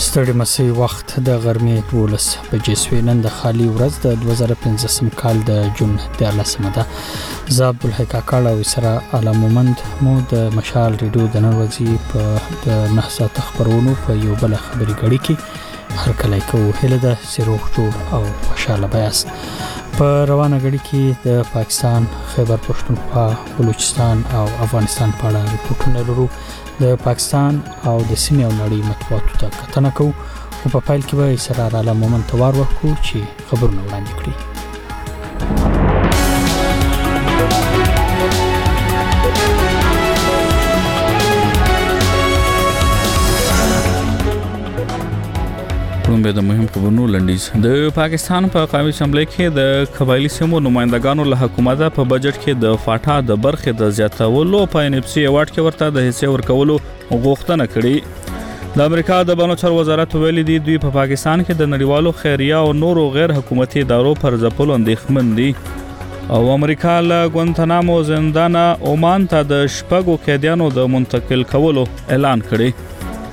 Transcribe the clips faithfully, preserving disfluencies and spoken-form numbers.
ستړي مسي وخت د غرمې دولس بجې سوي. نن د خالي ورځ د دوه زره پنځه کال د جون د لسمه ده. زه عبدالحق کاکړ او سره اعلی مومند مو د مشال ریډیو د نن ورځې په د نه ساعت خبرونو په یو بل خبري غړي کې هر کله کوو هله د سروخ جوړ او خوشاله بیاس. په روانه غړي کې د پاکستان، خیبر پښتونخوا، بلوچستان او افغانستان په اړه ریپورتونه لرو. د پاکستان او د سیمې او نړۍ مطبوعاتو ته کتنه کوو او په پایل کې به سره اعلی مومند توار ورکو چې خبرونه وړاندې کړي. به د مهم خبرونو لنډیز. د پاکستان په قومي اسمبلی کې د قبایلی سیمو نمائندګانو له حکومت په بجټ کې د فاټا د برخې د زیاتولو په ان اف سي ایوارډ کې ورته د حصے ورکولو غوښتنه کړې. د امریکا د بانو چارو وزارت ویلي دی دوی په پاکستان کې د نړیوالو خیریه او نورو غیر حکومتي ادارو پر ځپلو اندېښمن دي. او امریکا له ګوانتانامو زندان عمان ته د شپږو قیدیانو د منتقل کولو اعلان کړی.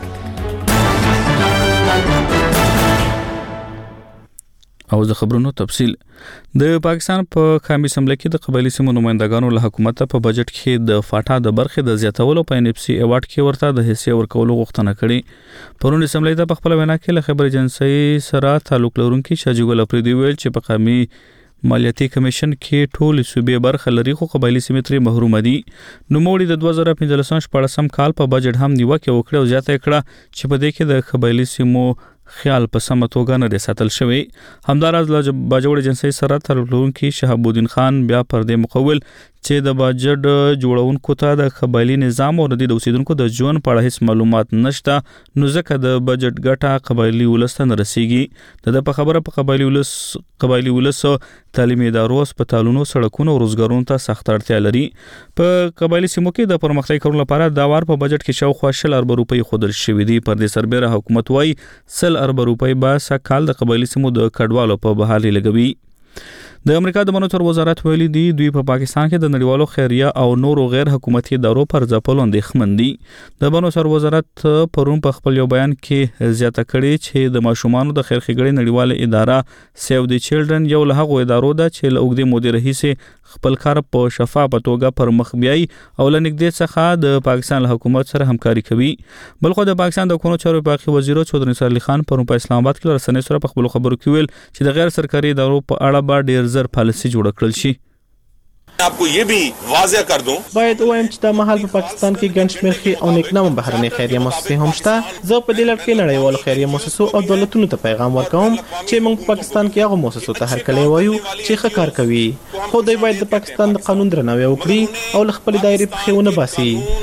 او د خبرونو تفصیل. د پاکستان په قومي اسمبلی کې د قبایلی سیمو نمائندګانو له حکومت په بجټ کې د فاټا د برخې د زیاتولو په ان اف سي ایوارډ کې ورته د حصے ورکولو غوښتنه کړې. پرون اسمبلی ته په خپل وینا کې له خبر ایجنسی سره تعلق لرونکي شاجګل افریدي ویل چې په قومي مالیاتي کمیشن کې ټول صوبې برخه لري خو قبایلی سیمې ترې محروم دي. نو موړي د دوه زره پنځلس شپږم کال په بجټ هم نیوکه وکړه او زیاته کړه چې په دې کې د قبایلی سیمو خیال په سمه توګه نه ساتل شوی. همداراز له باجوړ ایجنسی سره تعلق لرونکي شهاب الدین خان بیا پر دې مقول چې د بجټ جوړونکو ته د قبایلی نظام او د اوسیدونکو د ژوند په اړه هیڅ معلومات نشته نو ځکه د بجټ ګټه قبایلی ولست نه رسیږي. د په خبره په قبایلی ولس قبایلی ولس تعلیمي ادارو، هسپتالونو، سړکونو او روزګارونو ته سخت اړتیا لري. په قبایلی سیمو کې د پرمختګ کولو لپاره دا وار په بجټ کې شاوخوا شل ارب روپۍ خودل شوې دي. پر دې سربېره حکومت وايي سل ارب روپۍ به سکهال د قبایلی سیمو د کډوالو په بحالي لګوي. د امریکا د بانو چارو وزارت ویلي دی دوی په پاکستان کې د نړیوالو خیریه او نورو غیر حکومتي ادارو پر ځپلو اندېښمن دي. د بانو چارو وزارت پرون په خپل یو بیان کې زیاته کړې چې د ماشومانو د خیر ښېګڼې نړیواله اداره سیو دی چلډرن یو له هغو ادارو ده چې له اوږدې مودې راهیسې خپل کار په شفافه توګه پر مخ بیایي او له نږدې څخه د پاکستان له حکومت سره همکاري کوي. بلخو د پاکستان د کونو چارو باقي وزیر چودري نثار علي خان پرون په اسلام آباد کې رسنۍ سره په خپل خبرو کې ویل چې د غیر سرکاري ادارو په اړه به ډیر زر پالیسي جوړ کړل شي. आपको ये भी वाضح कर दूं باید وایم چې د مهال په پاکستان کې ګڼ شمېر ښې او نیکنامه بهرنۍ خیریه مؤسسې هم شته. زه په دې لړ کې نړیوالو خیریه مؤسسو او دولتونو ته پیغام ورکوم چې موږ په پاکستان کې هغو مؤسسو ته هرکلی وایو چې ښه کار کوي خو دوی باید د پاکستان د قانون درناوی وکړي او له خپلې دایرې پښې ونه باسي.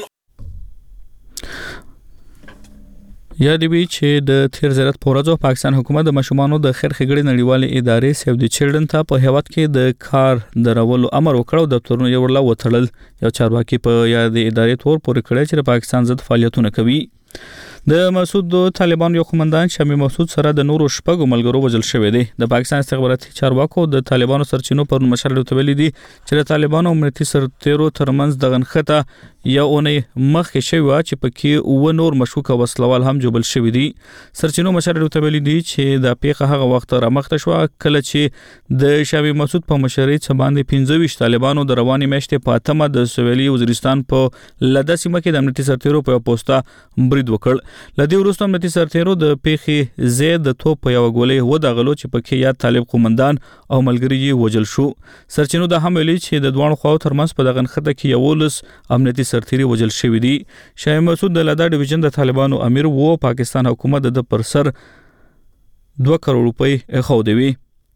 یاد وی چې د تیر زیات پورځو پاکستان حکومت د ماشومانو د خیر ښېګڼې نړیوالې ادارې سیو دی چلډرن ته په هیواد کې د کار درولو امر وکړ او دفترونه یې ورلا وتړل. یو چارواکي په یاد ادارې تور پورې کړی چې پاکستان ضد فعالیتونه کوي. د مسعود طالبان یو قومندان شامي مسعود سره د نورو شپږو ملګرو وژل شوی دی. د پاکستان استخباراتي چارواکو د طالبانو سرچینو پر مشر لوتویلي دي چې د طالبانو امنیتي سرتیرو ترمنځ د غنخته یو اونۍ مخکې شوی و چې پکې و نور مشکوک وسلوال هم جوړل شوی دي. سرچینو مشر لوتویلي دي چې د پیښه هغه وخت رامخته شو کله چې د شامي مسعود په مشرۍ څخه باندې پنځه ویشت طالبانو د رواني میاشتې په اتمه د سویلي وزیرستان په لده سیمه کې د امنیتي سرتیرو په پوسټه برید وکړ. لدی وروسته امنیتي سرتیرو د پیښې زید د توپ په یو ګولې ودغلو چې پکې یا طالب قومندان او ملګری یې وژل شو. سرچینو د هم ویلي چې د دوه خواو ترمنځ په دغه خطه کې یو لس امنیتي سرتیري وژل شوی دي. شاه مسعود د لدا ډیویژن د طالبانو امیر وو. پاکستان حکومت د پر سر دوه کروڑ روپۍ خو دی.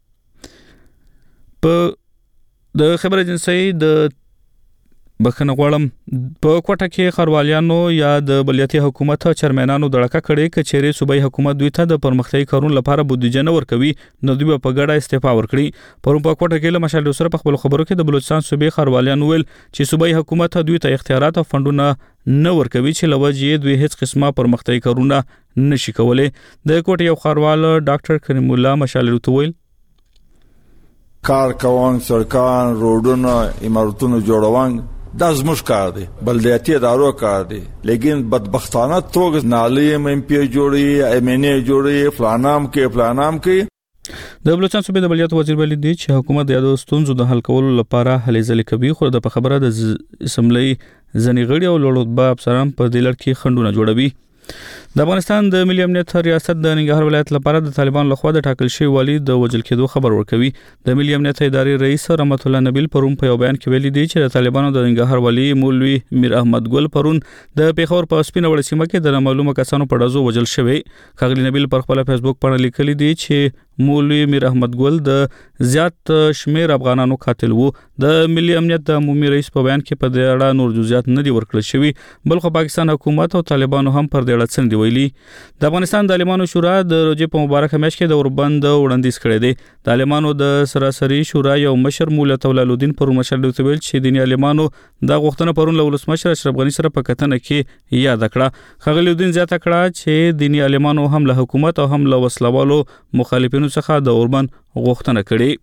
په د خبر ایجنسی د بخنه غواړم په کوټه کې خروالیانو یا د بلدیاتي حکومت چرمنانو دړکه کړي کچېری صوبایي حکومت دوی ته د پرمختګي کارونو لپاره بودیجه نه ورکوي نو دوی په ګډه استعفا ورکړي. پرون په کوټه کې له مشال سره په خپل خبرو کې د بلوچستان صوبې خروالیانو ویل چې صوبایي حکومت دوی ته اختیارات او فندونه نه ورکوي چې لوجې دوی هیڅ قسمه پرمختګي کارونه نشي کولای. د کوټه یو خروال ډاکټر کریم الله مشال ویل کار کوون سرکان روډونه امارتونو جوړوان دا زموږ کار دی بلدیاتي ادارو کار دی لیکن بدبختانه توګه نالي ایم پی جوړي ایم ان ای جوړي فلانام کې فلانام کې د بلوچستان صوبې د بلدیاتو وزیر ویلي دی چې حکومت د یادو ستونزو د حل کولو لپاره هلې ځلې کوي خو د خبره د اسمبلی ځنې غړي او لوړ افسران په دې لړ کې خنډونه جوړوي. د افغانستان د ملي امنیت ریاست د ننګرهار ولایت لپاره د طالبان لخوا د ټاکل شوی والی د وژل کېدو خبر ورکوي. د ملي امنیت ادارې رئیس رحمت الله نبیل پرون په یو بیان کې ویلي دی چې د طالبانو د ننګرهار والی مولوي میر احمد ګل پرون د پیښور په سپینه وړ سیمه کې د معلومه کسانو په ډزو وژل شوی. ښاغلي نبیل پر خپل فیسبوک باندې لیکلي دی چې مولوي میر احمد ګل د زیات شمیر افغانانو قاتل وو. د ملي امنیت د عمومي رئیس په بیان کې په دې اړه نور جزئیات نه دي ورکړل شوی بلکې پاکستان حکومت او طالبانو هم پر دې اړه څه دی ویلي. د افغانستان د عالمانو شورا د روزې په مبارکه میاشت کې د اوربند وړاندیز کړی دی. د عالمانو د سراسري شورا یو مشر مولا تولالدین پر مشر د ویل چې دیني عالمانو د غوښتنه پرون له ولسمشر اشرف غنی سره په کتنه کې یاد کړه. ښاغلي الدین زیاته کړه چې دیني عالمانو هم له حکومت او هم له وسلوالو مخالفینو څخه د اوربند غوښتنه کړې.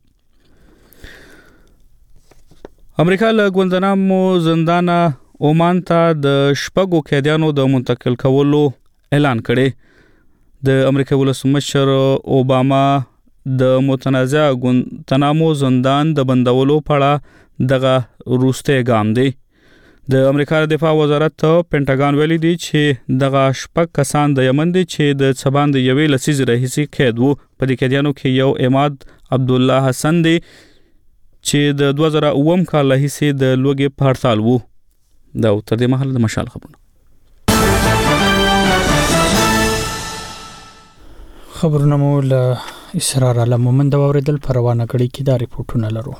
امریکا له ګوندنامو زندان عمان ته د شپږو قیدیانو د منتقل کولو اعلان کړي. د امریکا ولسمشر اوباما د متنازع ګوندنامو زندان د بندولو په اړه دغه وروستی ګام دی. د امریکا دفاع وزارت پینټاګان ویلي دی چې دغه شپږ کسان د یمن دي چې د سباند یوې لسیزې راهیسې قید وو. په دې قیدیانو کې یو عماد عبدالله حسن دی چې د دوه زره اووم کال راهیسې د لوږې په هړتال وو. دا تر دې مهاله د مشال خبرونه خبرونه مو له اسرار علم مومند اوریدل پر روانه کړي کې دا ریپورتونه لرو.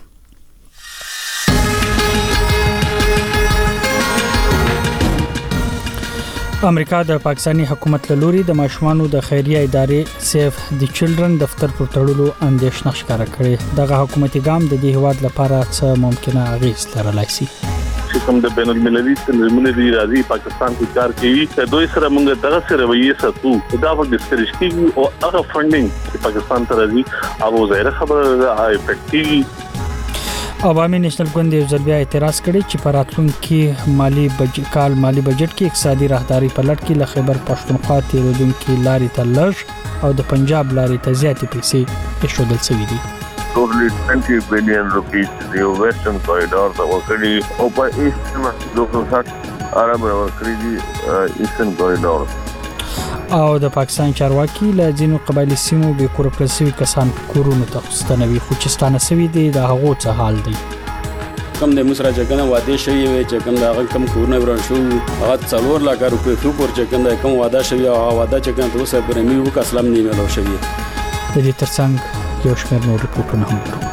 امریکا د پاکستانی حکومت له لوري د ماشومانو د خیریه ادارې سیف د چلډرن دفتر پر تړلو اندیشنه ښکاره کړې. دغه حکومتي ګام د دې هواد لپاره څه ممکنه اغیز لرلای شي. کوم د بین المللي تنظیمونو راځي پاکستان کې کار کوي چې دوی سره موږ دغه سره رویه ساتو دا په ډیسکریش کې او هغه فندینګ چې پاکستان ته راځي هغه ظاهر خبره افیکټیو. عوامي نېشنل ګوند یو ځل بیا اعتراض کړی چې په راتلونکي مالی بجټ کال مالی بجټ کې اقتصادي راهداري په لټ کې له خیبر پښتونخوا تیرودونکو لارې ته لږ او د پنجاب لارې ته زیاتې پیسې ایښودل شوې دي. totally twenty billion rupees the western corridor the workedi او په ایستما دوه سات عرب ورکړي دي ایسترن کوریډور. او د پاکستان چارواکي له ځینو قبایلی سیمو به کورپرسیو کسان کورونو ته ستنوي خو چې ستانه سوي دي د هغو څه حال دی. کم د مصر جګنه واده شوی وي چې کوم دا کم کورونه ورن شو هغه څلور لاکھ روپے خو پر چې کوم دا کوم واده شوی او واده چې کوم تر اوسه پرې میو کا اسلام نیمه لو شوی. د دې ترڅنګ یو شمېر نور ریپورتونه هم لرو.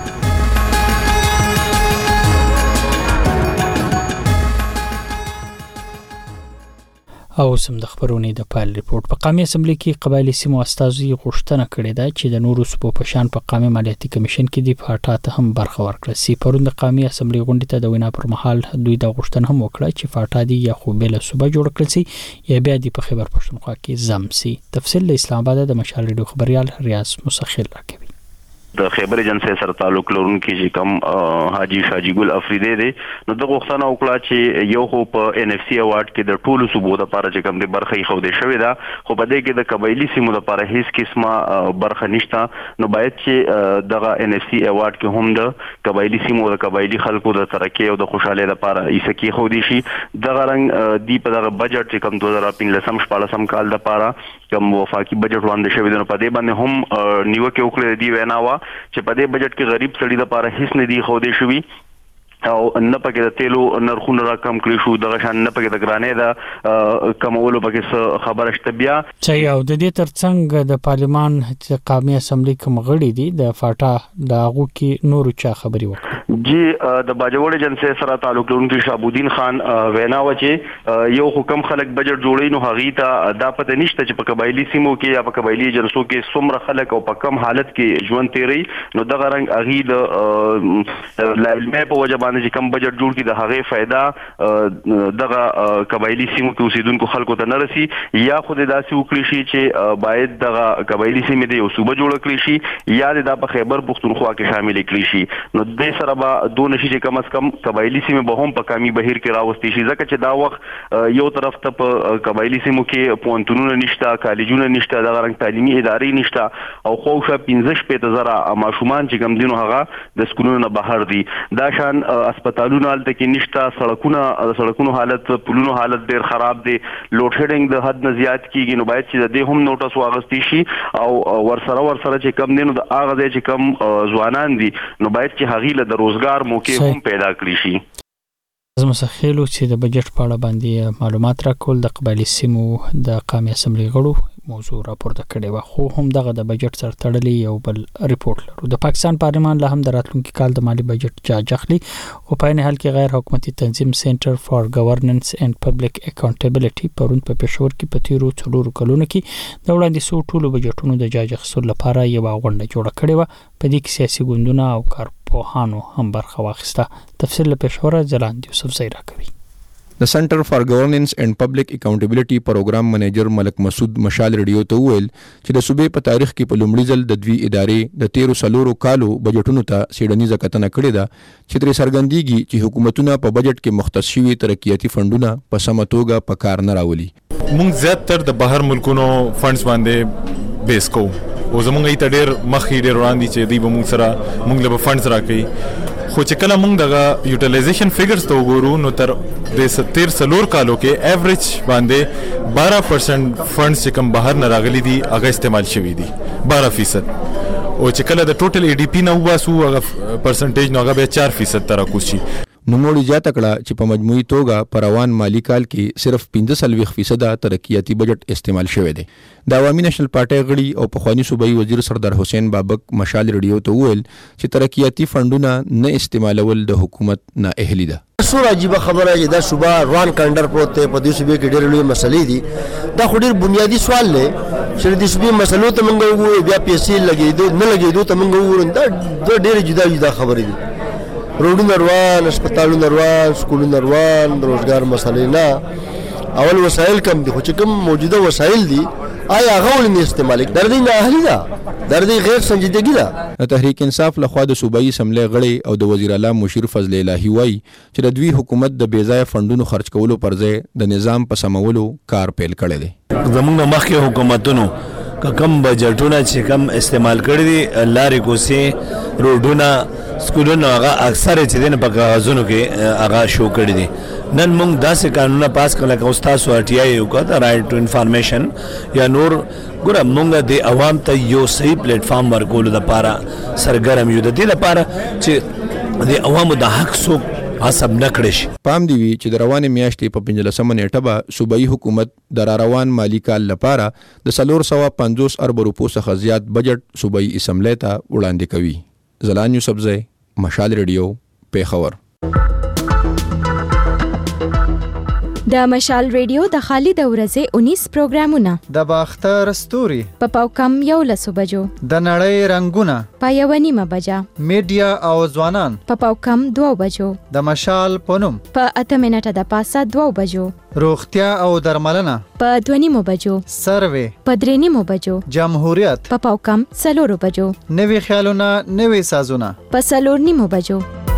او سم د خبرونې د پایل ریپورت په قومي اسمبلی کې قبایلی سیمو استازي غوښتنه کړې ده چې د نورو صوبو په شان په قومي مالیاتي کمیشن کې د فاټا ته هم برخه ورکړل شي. پرون د قومي اسمبلی غونډې ته د وینا پر مهال دوی د غوښتنه هم وکړه چې فاټا دی یا خو بل صوبه جوړ کړل شي یا بیا د په خیبر پښتونخوا کې زم شي. تفصیل له اسلام آباد د مشال ریډیو خبريال ریاض مسخل راکوي. د خیبر ایجنسی سره تعلق لرونکي چې کوم حاجی شاجی ګل افریدی دی نو د غوښتنه وکړه چې یو خو په ان اف سی اوارد کې د ټولو صوبو لپاره چې کوم د برخه خو دې شوې ده خو په دې کې د قبایلی سیمو لپاره هیڅ قسمه برخه نشته. نو باید چې دغه ان اف سی اوارد کې هم د قبایلی سیمو د قبایلی خلکو د ترقی او د خوشاله لپاره ایسه کې خو دې شي. دغه رنګ دی په دغه بجټ چې کوم دوه زره پنځلسم شپږلسم کال لپاره کوم وفاقي بجټ وړاندې شوی دی نو په دې باندې هم نیوکه وکړه دی وینا وا چې په دې بجټ کې غریب سړي لپاره هیڅ نه دی خو دې شوی او نه پکې د تیلو نرخونه را کم کړی شو دغه شان نه پکې د ګرانې د کمولو پکې خبره شته. بیا چې یو د دې ترڅنګ د پارلمان چې قومي اسمبلی کوم غړي دي د فاټا د هغو کې نورو چا خبري وکړه. جی د باجوړ ایجنسی سره تعلق لرونکي شابودین خان وینا و چې یو حکم خلک بجټ جوړی نو هغه ته دا پته نشته چې په قبایلی سیمو کې یا په قبایلی ایجنسو کې څومره خلک او په کم حالت کې ژوند تیری نو دغه رنګ اغي د لایلمه په وجه باندې کم بجټ جوړ کړي د هغه فائدہ دغه قبایلی سیمو کې اوسیدونکو خلکو ته نه رسي یا خو د داسې وکړي شي چې باید دغه قبایلی سیمې د یو صوبه جوړ کړي شي یا د په خیبر پختونخوا کې شامل کړي شي نو د سره به دون شي چې کم از کم قبایلی سیمې به هم په کمی بهیر کې راوستي شي ځکه چې دا وخت یو طرف ته په قبایلی سیمو کې پوهنتونونه نشته کالجونه نشته دغه رنګ تعلیمي ادارې نشته او خو شپ پنځه شپېته زره ماشومان چې کوم دینو هغه د سکولونو نه بهر دي دا شان هسپتالونه هلته کې نشته سړکونه د سړکونو حالت پلونو حالت ډېر خراب دی لوډ شیډینګ د حد نه زیات کیږي نو باید چې د دې هم نوټس واغستی شي او ورسره ورسره چې کم دینو د هغه ځای چې کم ځوانان دي نو باید چې هغې له د روزګار موقع هم پیدا کړي شي. زما سخیلو چې د بجټ په اړه باندې معلومات راکول د قبایلی سیمو د قومي اسمبلی غړو موضوع راپورته کړې و خو هم دغه د بجټ سره تړلې یو بل ریپورت لرو. د پاکستان پارلمان له هم د راتلونکي کال د مالی بجټ جاج اخلي او په نه حال کې غیر حکومتي تنظیم سنټر فار ګورننس اینڈ پبلک اکاونټیبلټي پرون په پېښور کې په تیرو څلورو کلونو کې د وړاندې سو ټولو بجټونو د جاج اخیستلو لپاره یو غونډه جوړه کړې و په دې کې سیاسي ګوندونه او کارپوهانو هم برخه واخیسته. تفصیل له پېښور ځلاند یوسف زیرا کوي. د سنټر فار ګورننس اینڈ پبلک اکاونټیبلټي پروګرام منیجر ملک مسعود مشال ریډیو ته وویل چې د صوبې په تاریخ کې په لومړي ځل د دوی ادارې د تیرو څلورو کالو بجټونو ته څېړنیزه کتنه کړې ده چې ترې څرګندېږي چې حکومتونه په بجټ کې مختص شوي ترقیاتي فنډونه په سمه توګه په کار نه راولي. موږ زیاتره د بهر ملکونو فنډز باندې بیس کوو او زموږ ایته ډېر مخکې ډېر وړاندې چې دوی به موږ سره موږ له به فنډز راکوي خو چې کله موږ دغه یوټیلایزیشن فیګرز ته وګورو نو تر د تیر څلور کالو کې ایوریج باندې بارہ پرسنٹ فنډز چې کوم بهر نه راغلي دي هغه استعمال شوي دي بارہ فیصد او چې کله د ټوټل ای ډي پی نه وباسو هغه پرسنټیج نو هغه بیا چار فیصد ته راکوز شي. نوموړي زیاته کړه چې په مجموعي توګه په روان مالي کال کې صرف پنځه څلوېښت فیصده ترقیاتي بجټ استعمال شوی دی. د عوامي نېشنل پارټۍ غړي او پخواني صوبایي وزیر سردار حسین بابک مشال ریډیو ته وویل چې ترقیاتي فنډونه نه استعمالول د حکومت نه اهلي ده. څومره عجیبه خبره چې دا صوبه روان کانډر پروت دی په دې صوبې کې ډېرې لویې مسلې دي دا خو ډېر بنیادي سوال دی چې د صوبې مسلو ته موږ وګورو بیا پیسې لګېدو نه لګېدو ته موږ وګورو دا ډېرې جدا جدا خبرې دي. روډونه روان هسپتالونه روان سکولونه روان د روزګار مسلې نه اول وسایل کم دي خو چې کوم موجوده وسایل دي آیا هغه ولې نه استعمالي در دې نه اهلي ده در دې غیر سنجیدګي ده. د تحریک انصاف لخوا د صوبایي اسمبلی غړي او د وزیر اعلی مشیر فضل الهی وایي چې د دوی حکومت د بېځایه فنډونو خرج کولو پر ځای د نظام په سمولو کار پیل کړی دی. زموږ مخکې حکومتونو کم بجټونه چې کم استعمال کړي دي لارې کوڅې روډونه سکولونه هغه اکثر چې دین په کاغذونو کې هغه شو کړي دي. نن موږ داسې قانونه پاس کړل چې استاد سوټیا یو کا رائټ ټو انفارمیشن یا نور ګره موږ د عوام ته یو صحیح پلیټ فارم ورکول د لپاره سرګرم یو د دې لپاره چې د عوامو د حق سو حساب نه کړی شي. پام دی وی چې د روانې میاشتې په پنځلسمه نیټه به صوبایي حکومت د را روان مالی کال لپاره د څلور سوه پنځوس اربه روپو څخه زیات بجټ صوبایي اسمبلی ته وړاندې کوي. زلان یوسفزی مشال ریډیو پیښور. د مشال ریډیو د خالي د ورځې اونیس پروګرامونه د باختر ستوري په پاوکم یو لسو بجو د نړۍ رنگونه په یو نیمه بجا میډیا او ځوانان په پاوکم دوه بجو د مشال پونم په اته منټه د پاسه دوه بجو روغتیا او درملنه په دوه نیمه بجو سروې په درې نیمه بجو جمهوریت په پاوکم څلور بجو نوي خیالونه نوي سازونه په څلور نیمه بجو.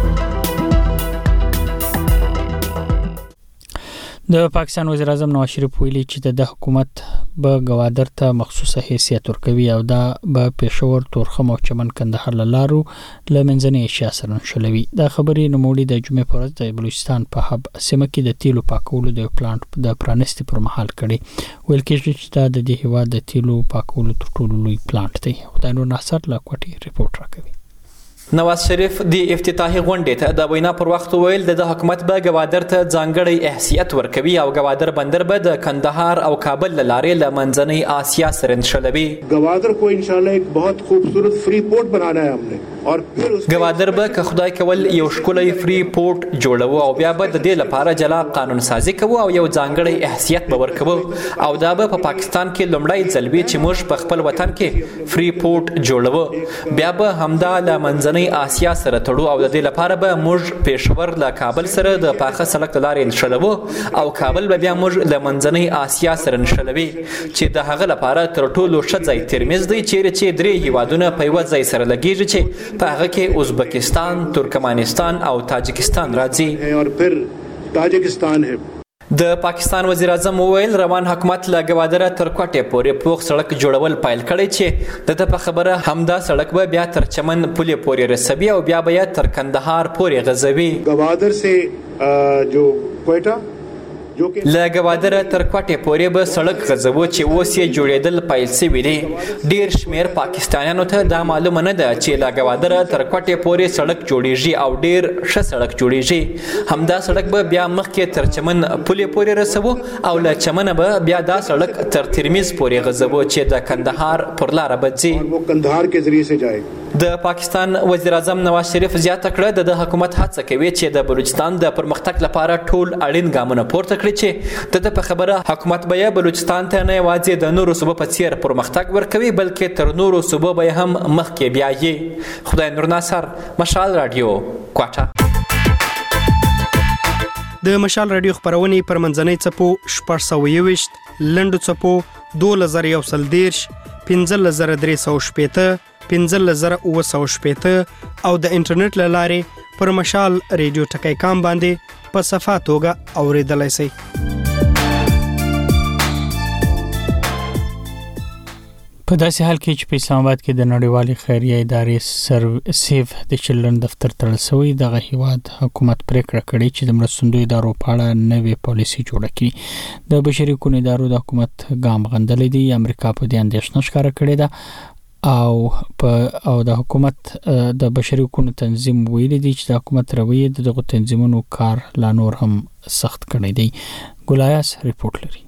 د پاکستان وزیر اعظم نواز شریف ویلي چې د حکومت به گوادر ته مخصوصه حیثیت ورکوي او دا به پېښور تورخم او چمن کندهار له لارو له منځنۍ ایشیا سره نښلوي. دا خبرې نوموړي د جمعې په ورځ د بلوچستان په حب سیمه کې د تیلو پاکولو د پلانټ د پرانستې پر مهال کړي. ویل کېږي چې دا د دې هېواد د تیلو پاکولو تر ټولو لوی پلانټ دی. خدای نور ناصر له کوټې ریپورټ راکوي. نواز شریف د افتتاحي غونډې ته د وینا پر وخت ویل د حکومت به گوادر ته ځانګړی حیثیت ورکوي او گوادر بندر به د کندهار او کابل له لارې له منځنۍ آسیا سره نښلوي. گوادر کو انشاءاللہ ایک بہت خوبصورت فری پورٹ بنانا ہے ہم نے اور پھر گوادر به که خدای کول یو ښکلی فری پورټ جوړو او بیا به د دې لپاره جلا قانون سازي کوو او یو ځانګړی حیثیت به ورکوو او دا به په پاکستان کې لومړی ځل وي چې موږ په خپل وطن کې فری پورټ جوړو. بیا به همدا له منځنۍ منځنۍ آسیا سره تړو او د دې لپاره به موږ پېښور له کابل سره د پاخه سړک لارې نښلوو او کابل به بیا موږ له منځنۍ آسیا سره نښلوي چې د هغه لپاره تر ټولو ښه ځای ترمیز دی چیرې چې درې هیوادونه په یوه ځای سره لګیږي چې په هغه کې ازبکستان، ترکمنستان او تاجکستان راځي. د پاکستان وزیر اعظم وویل روان حکومت له ګوادره تر کوټې پورې پوخ سړک جوړول پیل کړی چې د ده په خبره همدا سړک به بیا تر چمن پولې پورې رسوي او بیا به یې تر کندهار پورې غځوي. ګوادر سے جو کوئټه له ګوادره تر کوټې پورې به سړک غځوو چې اوس یې جوړېدل پیل شوي دي. ډېر شمېر پاکستانیانو ته دا معلومه نه ده چې له ګوادره تر کوټې پورې سړک جوړېږي او ډېر ښه سړک جوړېږي. همدا سړک به بیا مخکې تر چمن پولې پورې رسوو او له چمنه به بیا دا سړک تر ترمیز پورې غځوو چې د کندهار پر لاره به ځي. کندهار کې ذریعے سے جائے. د پاکستان وزیر اعظم نواز شریف زیاته کړه د حکومت هڅه کوي چې د بلوچستان د پرمختګ لپاره ټول اړین ګامونه پورته کړي چې د په خبره حکومت به بلوچستان ته نه یوازې د نورو صوبو په څیر پرمختګ ورکوي بلکې تر نورو صوبو به هم مخکې بیایي. خدای نور ناصر، مشال رادیو، کوټه. د مشال رادیو خبرونه پر منځنۍ څپو شپږ سوه یوویشت، لنډو څپو دولس زره یو سل دېرش، پنځلس زره درې سوه شپېته، پنځلس زره اوه سوه شپېته او د انټرنیټ له لارې پر مشال ریډیو ټکی کام باندې په صفا توګه اورېدلی شئ. په داسې حال کې چې په اسلام آباد کې د نړیوالې خیریه ادارې سیف د چلډرن دفتر تړل شوی، دغه هیواد حکومت پریکړه کړې چې د مرستندویو ادارو په اړه نوې پالیسي جوړه کړي. د بشري حقوقو ادارو د حکومت ګام غندلی دی. امریکا په دې اندېښنه ښکاره کړې ده او په او د حکومت د بشري حقوقو تنظیم ویلي دی چې د حکومت رویه د دغه تنظیمونو کار لا نور هم سخت کړی دی. ګلایاس ریپورت لري.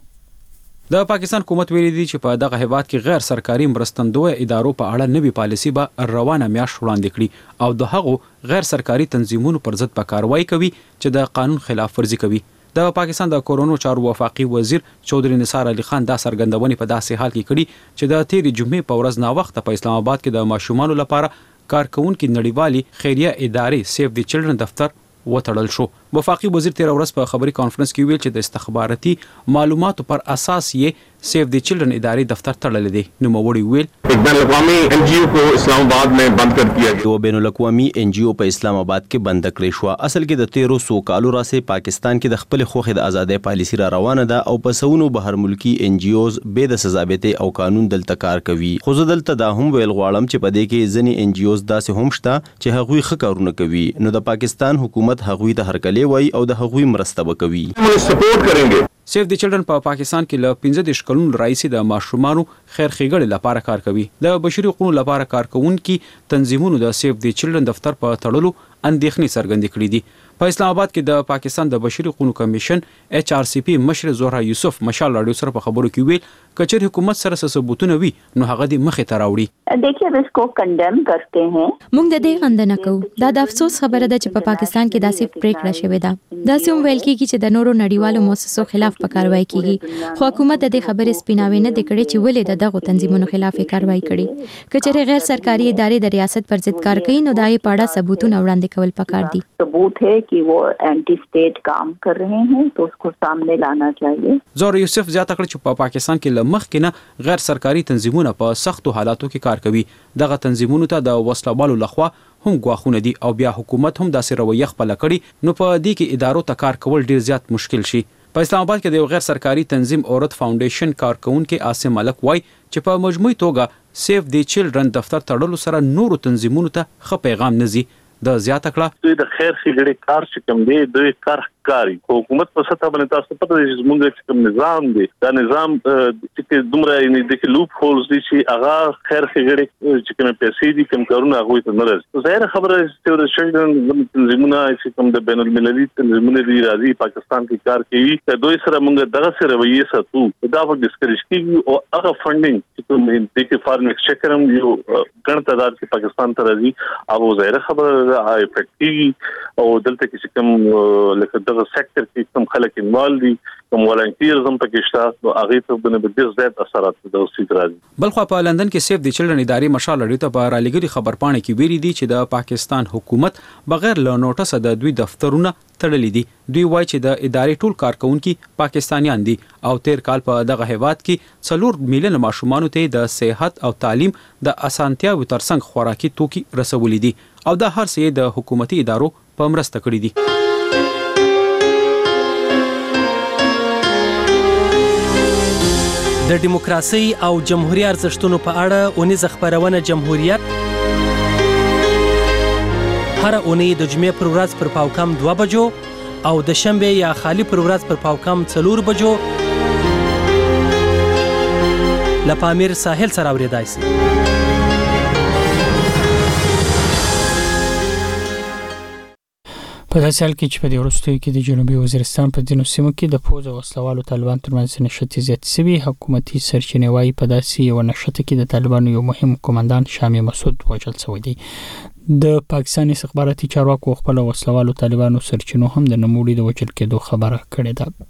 د پاکستان حکومت ویلي دی چې په دغه هیواد کې غیر سرکاري مرستندوی ادارو په اړه نوې پالیسي به روانه میاشت وړاندې کړي او د هغو غیر سرکاري تنظیمونو پر ضد به کاروایی کوي چې د قانون خلاف ورزي کوي. د پاکستان د کورونو چارو وفاقي وزیر چودري نثار علي خان دا څرګندونې په داسې حال کې کړي چې د تیرې جمعې په ورځ ناوخته په اسلام آباد کې د ماشومانو لپاره کارکونکو نړیوالي خیریه ادارې سیف دی چلډرن دفتر وتړل شو. وفاقي وزیر تیر ورځ په خبري کانفرنس کې ویل چې د استخباراتي معلوماتو پر اساس یې سیف دی چلډرن ادارې دفتر تړل دي. نو موړي ویل بین الاقوامی این جی او کو اسلام آباد میں بند کر دیا گیا. بین الاقوامی این جی او په اسلام آباد کې بند کړی شو. اصل کې د تیرو سو کالو راسه پاکستان کې د خپل خوخه د ازادۍ پالیسی را روانه ده او په سونو بهر ملکی این جی اوز به د سزابته او قانون دلته کار کوي. خو دلته دا هم ویل غواړم چې په دې کې ځنی این جی اوز داسې هم شته چې هغوی ښه کارونه کوي. نو د پاکستان حکومت هغوی ته هرکلی وای او د هغوی مرسته وکوي. سپورټ کړي. سیف دی چلډرن په پاکستان کې له پنځه دېرش کلونو راهیسې د ماشومانو خیر ښېګړې لپاره کار کوي. د بشري حقوقو لپاره کارکونکي تنظیمونو د سیف دی چلډرن دفتر په تړلو اندېښنې څرګندې کړې دي. په اسلام آباد کې د پاکستان د بشري حقوقو کمیشن ایچ آر سی پی مشر زهرا یوسف مشال رادیو سره په خبرو کې ویل کچر حکومت سره ثبوتونه وي نو هغه د مخې ته راوړي. देखिए अब इसको कंडेम करते हैं. موږ د دې غندنه کوو. دا د افسوس خبره ده چې په پاکستان کې داسې پریکړه شوې ده. داسې هم ویل کېږي چې د نورو نړیوالو مؤسسو خلاف په کاروایی کېږي. خو حکومت د دې خبرې سپیناوی نه دی کړی چې ولې د دغو تنظیمونو خلاف کاروایی کړي. کچره غیر سرکاري ادارې د ریاست پر ضد کار کوي نو د هغې په اړه ثبوتونه وړاندې کول پکار دي. ثبوت है कि वो एंटी स्टेट काम कर रहे हैं तो उसको सामने लाना चाहिए. زهرا یوسف زیاته کړ چې په پاکستان کې له مخکې نه غیر سرکاري تنظیمونه په سختو حالاتو کې کار کوي. دغه تنظیمونو ته د وسلوالو لخوا هم غواخونه دي او بیا حکومت هم داسې رویه خپل کړي نو په دې کې ادارو ته کار کول ډیر زیات مشکل شي. په اسلام آباد کې د یو غیر سرکاري تنظیم اورت فاونډیشن کارکونکو عاصم ملک وای چې په مجموعي توګه سیف دی چلډرن دفتر تړلو سره نورو تنظیمونو ته ښه پیغام نه ځي. د زیاته کړه د خیر ښېګړې کار چې کوم دی د کار کاری حکومت په سطح باندې تاسو پته دی چې موږ چې کوم نظام دی دا نظام چې دومره یې د لوپ هولز دي چې هغه خیر ښېګړې چې کوم پیسې دي کوم کارونه هغه ته نه راځي. ظاهر خبره چې د شلډرن تنظیمونه چې کوم د بین المللي تنظیمونه دي راځي پاکستان کې کار کوي د دوی سره موږ دغه سره رویه ساتو دا په ډیسکریج کیږي او هغه فندینګ چې کوم د کې فارم ایکسچیکر هم یو ګڼ تعداد کې پاکستان ته راځي او ظاهر خبره افیکټ کیږي او دلته کې کوم لکه دغه سېکټر کې کوم خلک انوالو دي کوم والنټیرزم پکې شته نو هغه ته باندې ډېر زیات اثرات د اوسې راځي. بلخو په لندن کې سیف دی چلډرن ادارې مشال لري ته په رالګری خبرپاڼه کې ویلي دي چې د پاکستان حکومت بغیر له نوټس د دوی دفترونه تړلې دي. دوی وایي چې د ادارې ټول کارکونکو پاکستانیان دي او تیر کال په دغه هیواد کې څلور میلیون ماشومان ته د صحت او تعلیم د اسانتیاو ترڅنګ خوراکي توکي رسولې دي او د هر څه د حکومتي ادارو په مرسته کړې دي. د دیموکراسي او جمهوریت ارزښتونو په اړه اونیزه خبرونه جمهوریت هر اونۍ د جمعې پر ورځ پر پاوکم دوه بجو او د شنبه یا خالی پر ورځ پر پاوکم څلور بجو له پامیر ساحل سره اوریدای شي. په داسې حال کې چې په دې وروستیو کې د جنوبي وزیرستان په ځینو سیمو کې د پوځ او وسلوالو طالبان ترمنځ نښتې زیاتې شوي. حکومتي سرچینې وایي په داسې یوه نښته کې د طالبانو یو مهم قومندان شامي مسعود وژل شوی دی. د پاکستان استخباراتي چارواکو خپل وسلوالو طالبانو سرچینو هم د نوموړي د وژل کېدو خبره کړې ده.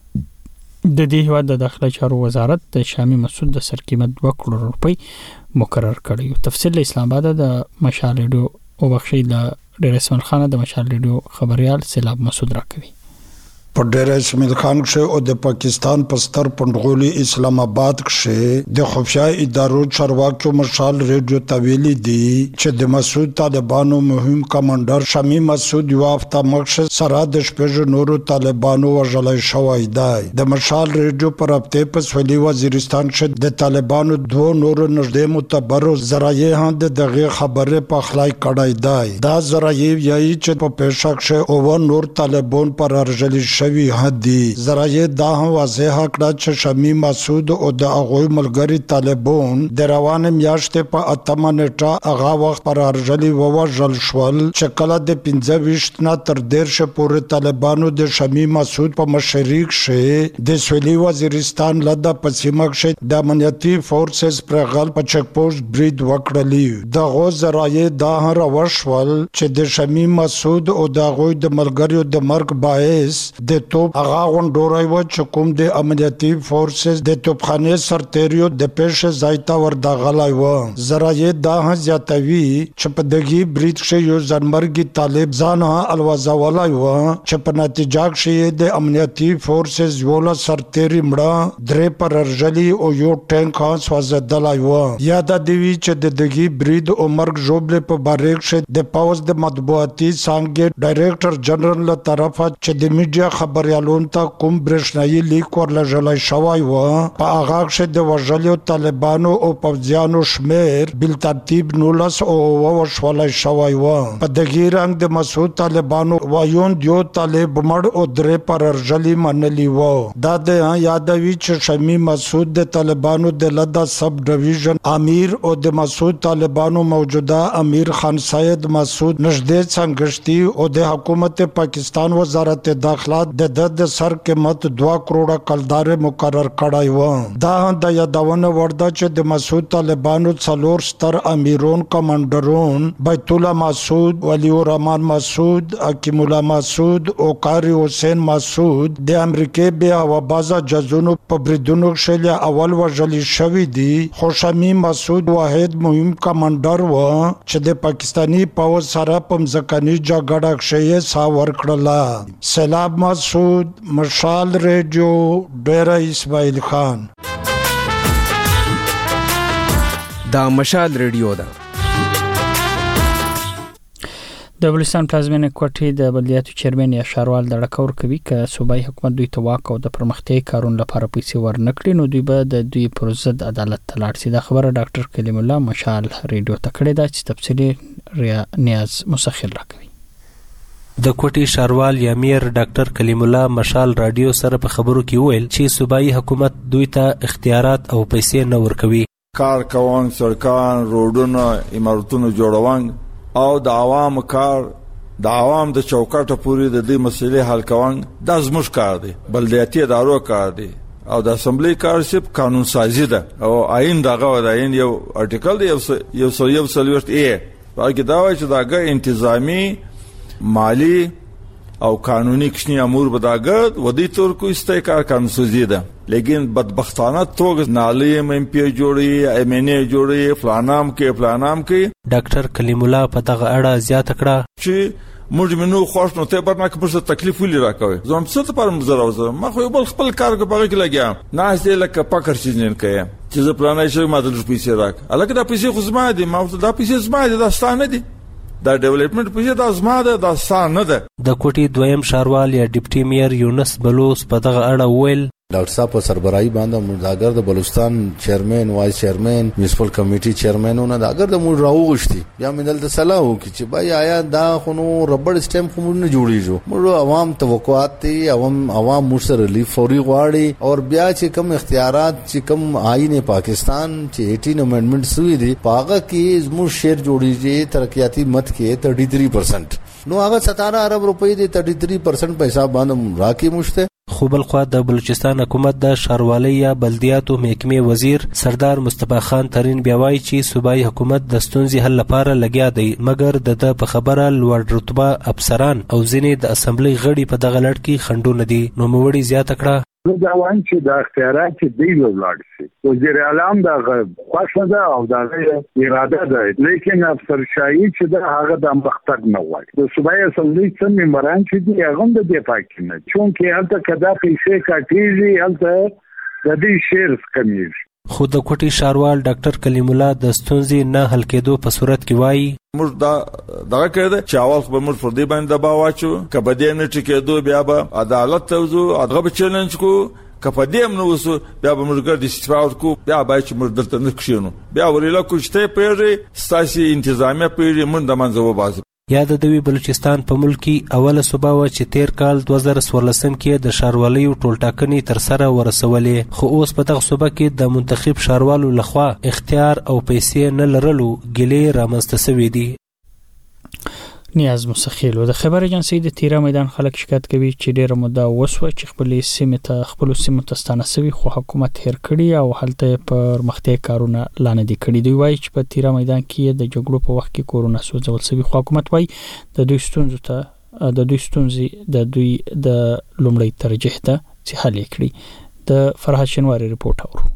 د دې هیواد د داخله چارو وزارت د شامي مسعود د سرقیمت دوه کروڑ روپۍ مقرر کړی. تفصیل اسلام آباد د مشال ریډیو او بخشي د ډیر اسماعیل خان د مشال ریډیو خبريال سیلاب مسعود راکوي. په ډیر اسماعیل خان کې او د پاکستان په ستر پندغولي اسلام آباد کې د خفیا ادارو چارواکو مشال ریډیو تویلی دي چې د مسعود طالبانو مهم کمانډر شامي مسعود یو هفته مخکې سره د شپږ نورو طالبانو وژل شوی دی. د مشال ریډیو پر هفته په سویلي وزیرستان کې د طالبانو دوه نورو نږدې معتبرو ذرایع هم دغه خبره په خلای کړای دی. دا ذرایع یې چې په پېښه کې او نور طالبان پر ارجل وی هدي ذرایع دا هم واضح کړه چې شامي مسعود او د هغوی ملګری طالبان د روان میاشتې په اتمه نیټه هغه وخت پر ارجلي ووژل شول چې کله د پنځه ویشت نه تر دېرش پورې طالبانو د شامي مسعود په مشرۍ کې د سویلي وزیرستان لده په سیمه کې د امنیتي فورسز پر غل په چک پوسټ برید وکړلی. دغه ذرایع دا هم راوښول چې د شامي مسعود او د هغوی د ملګریو د مرګ باعث د توپ هغه غونډورای و چې کوم د امنیتي فورسز د توپخانه سرتیریو د پېښې ځای ته ورداغلای و. ذرایع دا هم زیاتوي چې په دغه برید کې یو ځانمرګي طالب ځان الوزولای و چې په نتیجه کې د امنیتي فورسز یو سرتیری مړه درې پر ارجلي او یو ټانک خاص وزدلای و. یاد دی چې د دغه برید او مرګ جوړل په باریک کې د پاوز د مطبوعاتي څنګه ډایریکټر جنرال له طرفه چې د میډیا خبريالون ته کوم برېښنايي لیک ورلږلی شوی و په هغه کې د وژلو طالبانو او پوځیانو شمیر بل ترتیب نولس او وشولای شوی و. په دغه رنګ د مسعود طالبانو وایون دیو طالب مړ او درې پر ارجلي منلی و. دا د یادوي چې شامي مسعود د طالبانو د لدا سب ډیویژن امیر او د مسعود طالبانو موجوده امیر خان سید مسعود نږدې څنګهشتي او د حکومت پاکستان وزارت داخله د د سر قیمت دوه کروڑه کلدار مقرر کړای و. دا د یادونه ورده چې د مسعود طالبانو څلور ستر امیرون کمانډرون بیت الله مسعود ولی الرحمن مسعود حکیم الله مسعود او قاری حسین مسعود د امریکای بیا و بازا جزونو په بریدونو شله اول وژل شوی دی. خو شامي مسعود واحد مهم کمانډر و چې د پاکستانی پاوځ سره په ځکاني جګړه کې سا ورکړه. سیلاب مسعود مشال ریډیو ډیر اسماعیل خان. دا مشال ریډیو ده. د بلوچستان پلازمینه کوټې د بلدیاتو چیرمن یا شاروال د ډکور کوي چې صوبایي حکومت دوی ته واک او د پرمختیا کارون لپاره پیسې ورنکړي نو دوی به د دوی پر ضد عدالت ته لاړ شي. دا خبره ډاکټر کلیم الله مشال ریډیو ته کړې ده چې تفصیلي نیاز مسخر راکوي. د کوټي شاروال یا میر ډاکټر کلیم الله مشال رادیو سره په خبرو کې ویل چې صوبایي حکومت دوی ته اختیارات او پیسې نه ورکوي. کار کوون سړکان روډونه عمارتونه جوړوان او د عوام کار د عوام د چوکاټه پوری د دې مسلې حل کوون د زموږ کار دی. بلدیاتي ادارو کار دی او د اسمبلی کار صرف قانون سازی ده او آئین دغه د آئین یو ارټیکل دی یو سو یو سلوشت ای باقي دا وایي چې داګه انتظامی مالی او قانوني کشنی امور بداګد ودی تور کو استحقاق کان سوزیده لیکن بدبختانه توګ نالې ایم پی جوړي ایم ان ای جوړي فلانام کې فلانام کې ډاکټر کلیم الله په دغه اړه زیاته کړه چې موږ منو خوښ نو ته برنه کې پر تکلیف ولې راکوي زم څه ته پر مزره وزه ما خو بل خپل کار کو پاره کې لګیا نه دې لکه پکر شي نه کوي چې زه پلانای شم ما د پیسې راک الکه دا پیسې خو زما دي ما دا پیسې زما دي دا ستانه دي دا ډیولپمنٹ پیسې دا زما ده دا ستانه ده د کوټي دویم شاروال یا ډیپټي میر یونس بلوس په دغه اړه ویل ډاکټر صاحب په سربراهي باندې مداګر د بلوچستان چیرمن وایس چیرمن میونسپل کمیټي چیرمنونه دا اگر د موږ راوغشتي بیا مندل د صلاح وکړي چې بای آیا دا خونو ربړ سټمپ کوم نه جوړیږي موږ عوام توقعات دي عوام عوام موږ سره ریلیف فوري غواړي او بیا چې کوم اختیارات چې کوم آئین پاکستان چې اٹھارہ امندمنٹ سوی دي پاغه کې زموږ شیر جوړیږي ترقیاتی مت کې تینتیس پرسنٹ نو هغه ستاره ارب روپۍ دي تینتیس پرسنٹ پیسې باندې راکې مشته خو بل خوا د بلوچستان حکومت د ښاروالۍ یا بلدیاتو محکمې وزیر سردار مصطفی خان ترین بیا وایي چې صوبایي حکومت د ستونزې حل لپاره لګیا دی مګر د ده په خبره لوړ رتبه افسران او ځینې د اسمبلی غړي په دغه لړ کې خنډونه دي نوموړي زیاته کړه دا وایي چې د اختیارات چې دی ولاړ شي وزیر اعظم دا خوښه ده او دا اراده ده لیکن افسرشاهي چې دا هغه د مختګ نه وایي د صوبایي اسمبلی څخه ممبران چې دی هغه د دې پاکي نه چونکه هلته کدا پیسې کاټیږي هلته د دې شیرز کمیږي خو د کوټي شاروال ډاکټر کلیم الله د ستونزې نه حل کېدو په صورت کې وایي موږ دا دغه کړه چې اول خو موږ پر دې باندې دباو واچو کبه دې نه ټکېدو بیا به عدالت ته وځو هغه چیلنج کو کپه دې نو وسو بیا به موږ ګرځي استفاده کو بیا به چې موږ دلته نه کښینو بیا ورېلا کوشته پیری ستاسي انتظامیه پیری موږ د منځو باسي یا د دوی بلوچستان په ملکی اوله صوبه و چې تیر کال دوه زره څوارلسم کې د ښاروالۍ ټولټاکنې تر سره ورسولې خو اوس په دغه صوبه کې د منتخب ښاروالو لخوا اختیار او پیسې نه لرلو ګیلې رامنځته شوې دي نیاز مسخیل د خبر ایجنسی د تیرا میدان خلک شکایت کوي چې ډیره موده وسوه چې خپل سیمه ته خپل سیمه ته ستانه سوي خو حکومت هیر کړی او هلته پر مخته کارونه لاندې کړی دی وایي چې په تیرا میدان کې د جګړو په وخت کې کورونا سوځول سوي خو حکومت وایي د دوی ستونزو ته د دوی ستونزې د دوی د لومړی ترجیح ته چې حل کړي د فرحت شنواری رپورټ اورو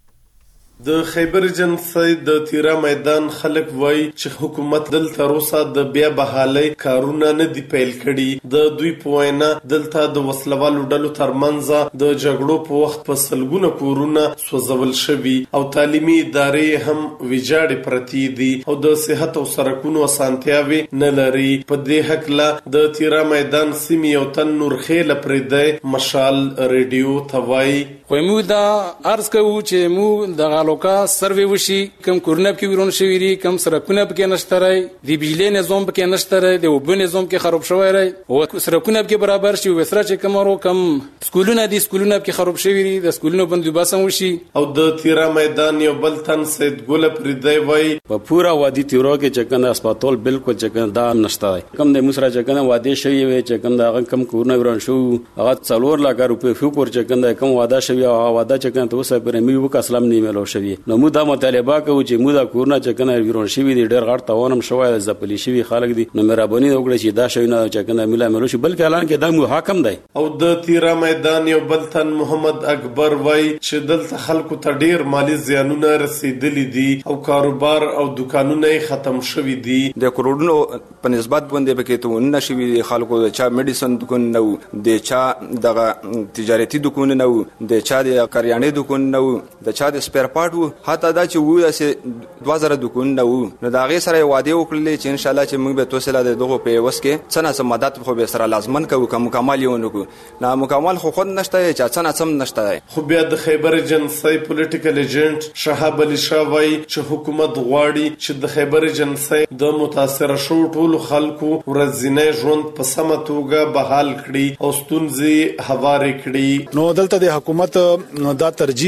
د خیبر ایجنسی د تیرا میدان خلک وای چې حکومت دلته روسا د بیا بحالي کارونه نه دی پیل کړي د دوی په وینا دلته د وسلوالو ډلو ترمنځ د جګړو په وخت په سلګونه کورونه سوځول شوي او تعلیمي ادارې هم ویجاړې پرتی دي او د صحت او سرکونو اسانتیاوي نه لري په دې حق لا د تیرا میدان سیمه یو تن نور خیل پرې مشال ریډیو توای خو موږ دا عرض کوو چې موږ د غالوکا سروې وشي کم کورونه کې ورون شوی دي کم سرکونه کې نشته راي د بجلی نظام کې نشته راي د وبو نظام کې خراب شوی راي او سرکونه کې برابر شي وسره چې کمرو کم سکولونه دي سکولونه کې خراب شوی دي د سکولونو باندې باسم وشي او د تیرا میدان یو بل تن سید ګل پردی وای په پورا وادي تیرو کې چې کنه هسپتال بالکل چې کنه دا نشته کم د مسره چې کنه وادي شوی وي چې کنه کم کورونه ورون شو هغه څلور لک روپے فو پر چې کنه کم واده شوی او واده چې کنه توسه پر میو کا اسلام نیمه لو شوی نو موږ دا مطالبه کوو چې موږ دا کورونه چې کنه ورون شوی دي ډېر غړ تاونم شوی زپلی شوی خلک دي نو مهرباني وکړئ چې دا شوی نه چې کنه ملا ملو شي بلکې اعلان کې دا مو حاکم دی او د تیرا میدان یو بل تن محمد اکبر وای چې دلته خلکو ته ډېر مالی زیانونه رسیدلی دي او کاروبار او دکانونه ختم شوی دي د کروڑونو په نسبت باندې پکې ته ونه شوی دي خلکو چا میډیسن دکان نو د چا دغه تجارتي دکان نو د چا د کاریانې دکان نو د چا د سپیر پارت حتی دا چې وو چې دوه زره دکان نو نو دا غي سره وعده وکړلې چې ان شاء الله چې موږ به توسله د دغه په وس کې څنګه سم مدد خو به سره لازمن کوو کوم مکمل یو نکو نه مکمل خو خود نشته چې څنګه سم نشته خو بیا د خیبر ایجنسی پولیټیکل ایجنټ شهاب علي شاوی چې حکومت غواړي چې د خیبر ایجنسی د متاثر شو ټول خلکو ورځنی ژوند په سمه توګه بحال کړي او ستونزې هوارې کړي نو دلته د حکومت دا ترجیح ده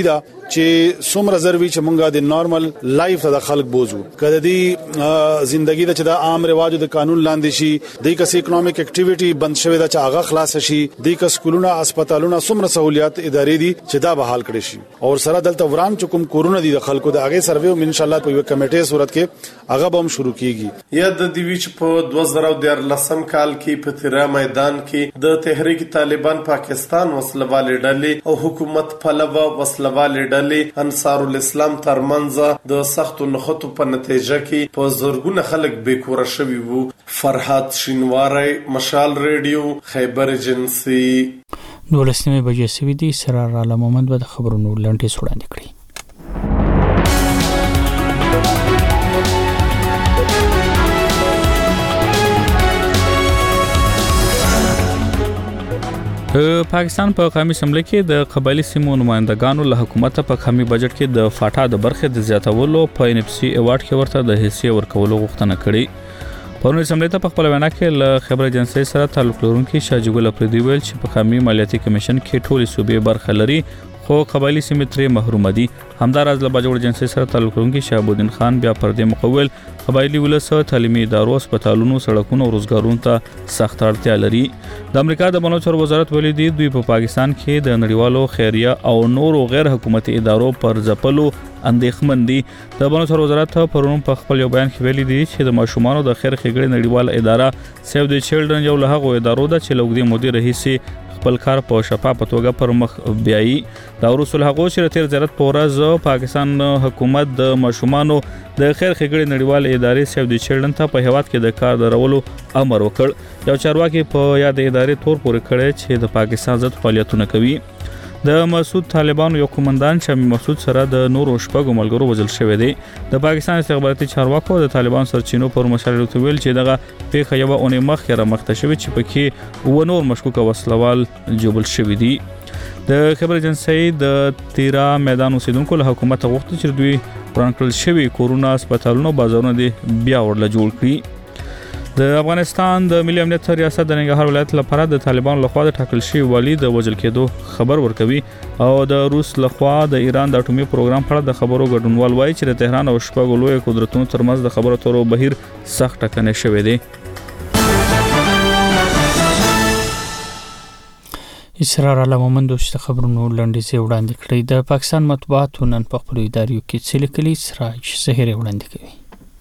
چې څومره ضروری چې مونږه د نارمل لایف ته د خلک بوزو کله دی ژوندۍ د چې د عام رواجو د قانون لاندې شي د کس اکونومیک اکټیویټي بند شوی د چې هغه خلاص شي د کس سکولونه هسپتالونه څومره سہولیات ادارې دي چې دا بحال کړي شي او سره دلته وران چکم کورونا دي د خلکو د هغه سروې او ان شاء الله په یو کمیټې صورت کې هغه به هم شروع کیږي یا د دیوی چې په دوه زره دیارلسم کال کې په تیرا میدان کې د تحریک طالبان پاکستان وسلوالې ډلې او حکومت پلوه وسلوالې ډلې انصار الاسلام ترمنځ د سختو نخښو په نتیجه کې په زورګونه خلک بیکور شوي وو. فرحات شینواری، مشال ریډیو، خیبر ایجنسی. دولسمه بجې سوي دي. سرار عالم محمد به د خبرونو لنډیز وړاندې کړي. پاکستان په قومي اسمبلی کې د قبایلی سیمو نمائندګانو له حکومت په قومي بجټ کې د فاټا د برخې د زیاتولو په ان اف سي ایوارډ کې ورته د حصے ورکولو غوښتنه کړې. پرون اسمبلی ته په خپل وینا کې له خبر ایجنسی سره تعلق لرونکي شاجګل افریدي ویل چې په قومي مالیاتي کمیشن کې ټولې صوبې برخه لري خو قبایلی سیمې ترې محروم دي. همداراز له باجوړ ایجنسی سره تعلق لرونکي شهاب الدین خان بیا پر دې مقول قبایلی ولس تعلیمي ادارو، هسپتالونو، سړکونو او روزګارونو ته سخت اړتیا لري. د امریکا د بانو چارو وزارت ویلي دی دوی په پاکستان کې د نړیوالو خیریه او نورو غیر حکومتي ادارو پر ځپلو اندېښمن دي. د بانو چارو وزارت پرون په خپل یو بیان کې ویلي دی چې د ماشومانو د خیر ښېګڼې نړیواله اداره سیو د چیلډرن یو له هغو ادارو ده چې له اوږدې مودې راهیسې خپل کار په شفافه توګه پر مخ بیایي. دا وروسته له هغو چې د تېر زیارت په ورځ پاکستان حکومت د ماشومانو د خیر ښېګڼې نړیواله ادارې سیو د چیلډرن ته په هیواد کې د کار درولو امر وکړ. یو چارواکي په یاد ادارې تور پورې کړی چې د پاکستان ضد فعالیتونه کوي. د مسعود طالبانو یو قومندان شامي مسعود سره د نورو شپږو ملګرو وژل شوی دی. د پاکستان استخباراتي چارواکو د طالبان سرچینو پر مشرلو ته ویل چې دغه پیښه یو اونۍ مخکې رامخته شوې چې پکې و نور مشکوک وسلوال جوړل شوی دی. د خبر ایجنسی د تیرا میدان اوسیدونکو له حکومت غوښتل چې دوی پران کړل شوی کورونا هسپتالونو بازارونه دی بیا ورله جوړ کړي. د افغانستان د ملي امنیت ریاست د ننګرهار ولایت لپاره د طالبانو لخوا د ټاکل شوی والی د وژل کېدو خبر ورکوي او د روس لخوا د ایران د اټومي پروګرام په اړه د خبرو ګډونوال وایي چې د تهران او شپږو لوی قدرتونو ترمنځ د خبرو اترو بهیر سخت ټکنی شوی دی. اسرار عالم محمد د خبرونو لنډیز وړاندې کړي. د پاکستان مطبوعاتو نن په خپل اداریو کې څه لیکلي سراج سحر وړاندې کوي.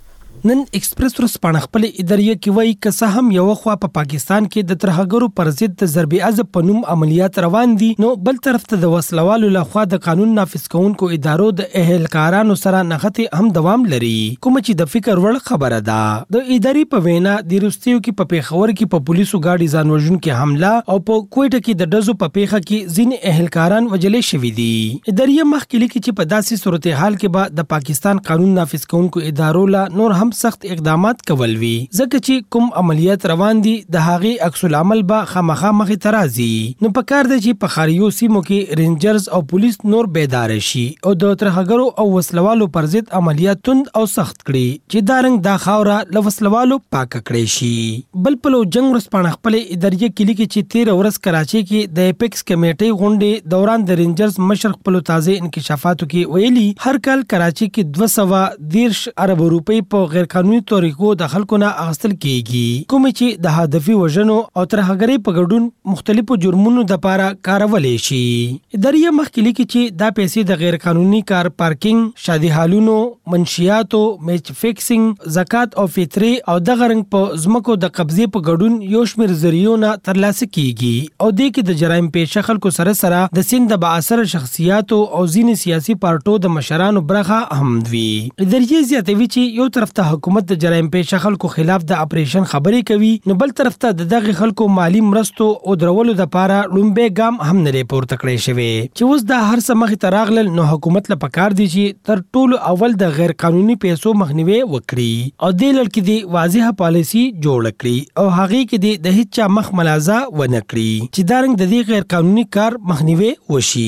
نن ایکسپریس ورځ پاڼه خپل اداریه کې وایي که څه هم یو خوا په پاکستان کې د ترهګرو پر ضد د ضرب عضب په نوم عملیات روان دي، نو بل طرف ته د وسلوالو لخوا د قانون نافذ کوونکو ادارو د اهلکارانو سره نښتې هم دوام لري، کوم چې د فکر وړ خبره ده. د ادارې په وینا د روسیو کې په پیښور کې په پولیسو گاډي ځان وژونکو حمله او په کوټه کې د ډزو په پیښه کې ځینې اهلکاران وژل شوي دي. ادارې مخکې لیکي چې په داسې صورتحال کې به د پاکستان قانون نافذ کوونکو ادارو لا نور هم سخت اقدامات کول وی، ځکه چې کوم عملیات روان دي د هغې عکس العمل به خامخا مخې ته راځي. نو پکار دی چې په ښاریو سیمو کې رینجرز او پولیس نور بیدار شي او د ترهګرو او وسلوالو پر ضد عملیات تند او سخت کړي چې دا رنګ دا خاوره له وسلوالو پاک کړي شي. بل پلو جنگ ورځپاڼه خپل اداریه کې لیکي چې تیر ورځ کراچي کې د اپیکس کمیټې غونډې دوران د رینجرز مشر خپل تازه انکشافاتو کې ویلي هر کال کراچي کې دوه سوه دیرش ارب روپۍ په غیر قانوني طریقو د خلکو نه اخیستل کیږي، کوم چې د هدفي وژنو او ترهګرۍ په ګډون مختلفو جرمونو د لپاره کارولای شي. اداریه مخکې لیکي چې دا پیسې د غیر قانوني کار پارکینګ، شادي هالونو، منشیاتو، میچ فیکسینګ، زکات او فطرې او د غرنګ په زمکو د قبضې په ګډون یو شمېر ذریعو نه ترلاسه کیږي او د کې د جرایم پیشه خلکو سره سره د سند د باثر شخصیاتو او ځینې سیاسي پارټو د مشرانو برخه هم وي. اداریه زیاتوي چې یو طرف ته حکومت د جرایم پیشه خلکو خلاف د اپریشن خبرې کوي، نو بل طرف ته د دغه خلکو مالی مرستو او درولو د لپاره لومبه ګام هم نه پورته کړی شوی چې اوس د هر څه مخې ته راغلل. نو حکومت له پکار دی چې تر ټولو اول د غیر قانوني پیسو مخنیوي وکړي او د لړ کې دی واضحه پالیسی جوړ کړي او هغه کې دی د هیڅ مخ ملازه ونه کړي چې دا رنګ د دې غیر قانوني کار مخنیوي وشي.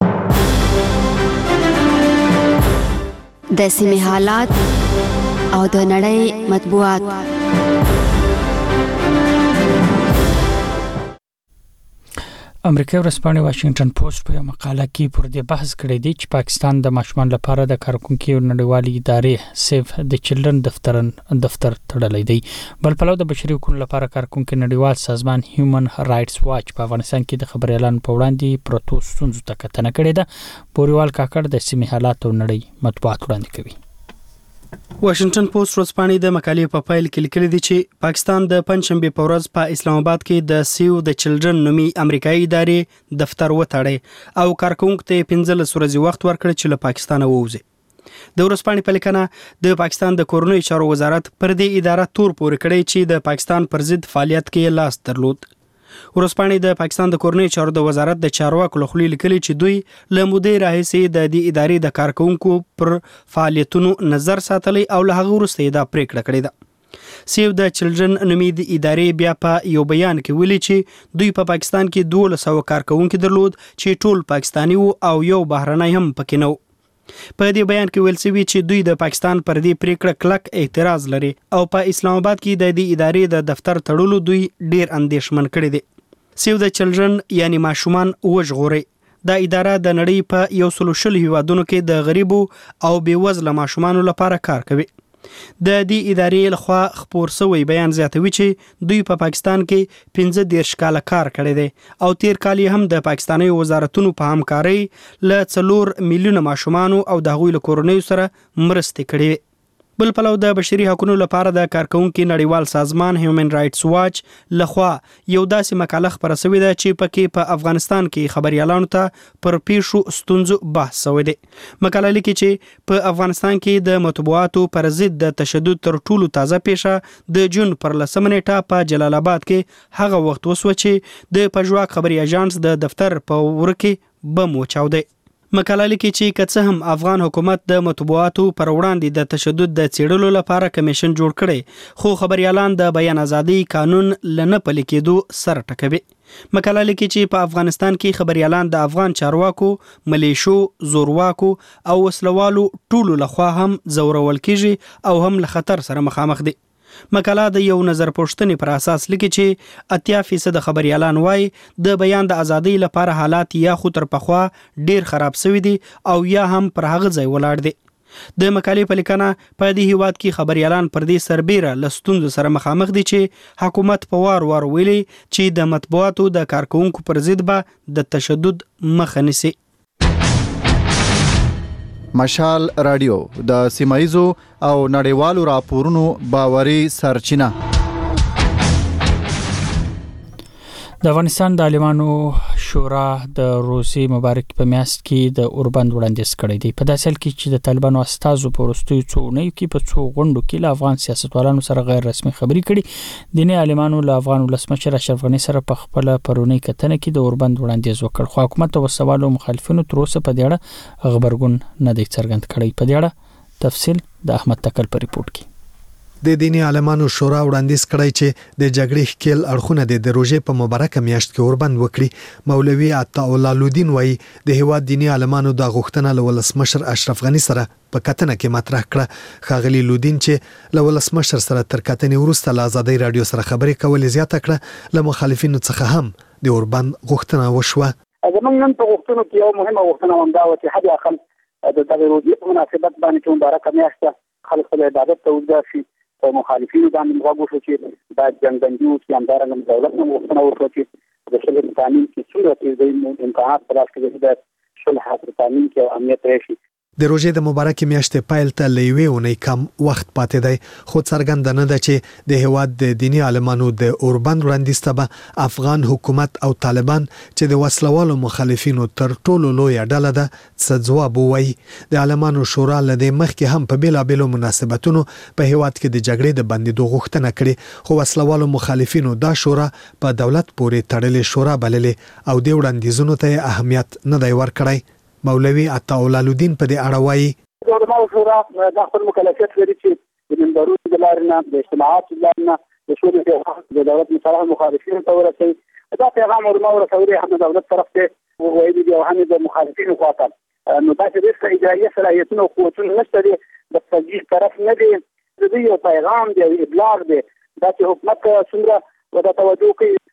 د سیمې حالات او د نړۍ مطبوعات. امریکایي ورځپاڼې واشنگټن پوسټ په مقاله کې پر دې بحث کړی دی چې پاکستان د ماشومان لپاره د کارکونکو نړیوالې ادارې سیف د چلډرن دفتر دفتر تړلی دی. بل پلو د بشري حقوقو لپاره کارکونکو نړیوال سازمان هیومن رائټس واچ په افغانستان کې د خبريالانو په وړاندې پروتو ستونزو ته کتنه کړې ده. پوریوال کاکړ د سیمې حالات او نړۍ مطبوعات وړاندې کوي. واشنگټن پوسټ ورځپاڼې د مقالې په پایل کې لیکلي دي چې پاکستان د پنځشنبه په ورځ په اسلام آباد کې د سیو د چلډرن نومي امریکایي ادارې دفتر وتاړي او کارکونکو ته پنځلس ورځې وخت ورکړ چې له پاکستانه ووځي. د ورځپاڼې په لیکنه د پاکستان د کورنۍ چارو وزارت پر دې اداره تور پورې کړی چې د پاکستان پر ضد فعالیت کې لاس درلود. ورځپاڼې د پاکستان د کورنۍ چارو د وزارت د چارواکو له خوا لیکلي چې دوی له مودې راهیسې د دې ادارې د کارکونکو پر فعالیتونو نظر ساتلی او له هغه وروسته دا پریکړه کړې ده. سیو د چلډرن نومي د ادارې بیا په یو بیان کې ویلي چې دوی په پاکستان کې دولس سوه کارکونکو درلود چې ټول پاکستاني وو او یو بهرنی هم پکې نه و. په دې بیان کې ویل شوی چې دوی د پاکستان پر دې پریکړه کلک اعتراض لري او په اسلام آباد کې د دې ادارې د دفتر تړلو دوی ډیر اندېښمن کړي دي. سیو د چلډرن یعنی ماشومان وژغوري دا اداره د نړۍ په یو سلو شل هیوادونو کې د غریبو او بیوزله ماشومانو لپاره کار کوي. د دې ادارې لخوا خپور شوی بیان زیاتوي چې دوی په پا پاکستان کې پنځه دېرش کاله کار کړی دی او تیر کال هم د پاکستاني وزارتونو په همکارۍ له څلور میلیونه ماشومانو او د هغوی له کورنیو سره مرستې کړې. بل پلو د بشري حقوقو لپاره د کارکونکو نړیوال سازمان هیومن رائټس واچ لخوا یو داسې مقاله خبره شوې ده چې پکې په افغانستان کې خبريالانو ته پر پیښو ستونزو بحث شوی دی. مقاله لیکي چې په افغانستان کې د مطبوعاتو پر ضد د تشدد تر ټولو تازه پیښه د جون پر لسمه نیټه په جلال آباد کې هغه وخت وسوه چې د پژواک خبري اژانس د دفتر په ورکه بم وچاودی. مقاله لیکي چې که څه هم افغان حکومت د مطبوعاتو پر وړاندې د تشدد د څېړلو لپاره کمیشن جوړ کړي خو خبريالان د بیان ازادي قانون لنه پلي کېدو سر ټکوي. مقاله لیکي چې په افغانستان کې خبريالان د افغان چارواکو، ملیشو، زورواکو او وسلوالو ټولو لخوا هم زورول کېږي او هم له خطر سره مخامخ دي. مقاله د یو نظر پوښتنې پر اساس لیکي چې اتیا فیصد خبريالان وایي د بیان د ازادۍ لپاره حالات یا خو تر پخوا ډیر خراب شوي دي او یا هم پر هغه ځای ولاړ دي. د مقالې په لیکنه په دې هیواد کې خبريالان پر دې سربېره له ستونزو سره مخامخ دي چې حکومت په وار وار ویلي چې د مطبوعاتو د کارکونکو پر ضد به د تشدد مخه نیسي. مشال رادیو د سیمایزو او نړیوالو راپورونو باوري سرچینه. د افغانستان د عالمانو شورا د روسي مبارک په میاشت کې د اوربند وړاندیز کړی دی. په داسې حال کې چې د طالبانو استازو په وروستیو څو اونیو کې په څو غونډو کې له افغان سیاستوالانو سره غیر رسمي خبرې کړي، دیني عالمانو له افغان ولسمشر اشرف غني سره په خپل پرونی کتنه کې د اوربند وړاندیز وکړ، خو حکومت او سوالو مخالفینو تر اوسه په دې اړه خبرګون نه دی څرګند کړی. په دې اړه تفصیل د احمد تکل په ریپورت کې. د دینی عالمانو شورا وړاندیز کړی چې د جګړې ښکیل اړخونه د روژې په مبارکه میاشت کې اوربند وکړي. مولوي عطاءالله لودین وایي د هیواد دینی عالمانو د غوښتنه له ولسمشر اشرف غني سره په کتنه کې مطرح کړه. ښاغلي لودین چې له ولسمشر سره تر کتنې وروسته له آزادۍ رادیو سره خبرې کولې زیاته کړه، له مخالفینو څخه هم د اوربند غوښتنه وشوه. زموږ نن په غوښتنو کې یو مهمه غوښتنه هم دا و چې حد اقل د دغه روژې په مناسبت باندې چې مبارکه میاشت خلک خپل عبادت ته وځي شي. په مخالفینو باندې موږ وشو چې دا جنګبندي او سیامداران دولت نو غوښتنه وکړه چې د شل قانون کې څومره چې د امکانات پر اساس کې د شل حاضر قانون کې امنیت راشي. د روژې د مبارکې میاشتې پیل ته له یوې اونۍ کم وخت پاتې دی، خو څرګنده نه ده چې د هیواد د دیني عالمانو د اوربند وړاندیز ته به افغان حکومت او طالبان چې د وسلوالو مخالفینو تر ټولو لویه ډله ده څه ځواب ووایي. د عالمانو شورا له دې مخکې هم په بېلابېلو مناسبتونو په هیواد کې د جګړې د بندېدو غوښتنه کړې، خو وسلوالو مخالفینو دا شورا په دولت پورې تړلې شورا بللې او د وړاندیزونو ته اهمیت نه دی ورکړی. مولوي عطاءالله لودین په دې اړه وایي د علماء شورا د خپل مکلفیت لري چې د منبرونو د لارې نه، د اجتماعاتو د لارې نه د شورا پیغام د دولت مصالح مخالفینو ته ورسوي. دا پیغام علماء ورسولي هم د دولت طرف ته ویلي دي او هم د مخالفینو خواته. نو دا چې د اجرایي صلاحیتونو او قوتونو نشته دي، د تجدید طرف نه دي، د دې یو پیغام دی، ابلاغ دی. دا چې حکومت څومره ودا توجه کوي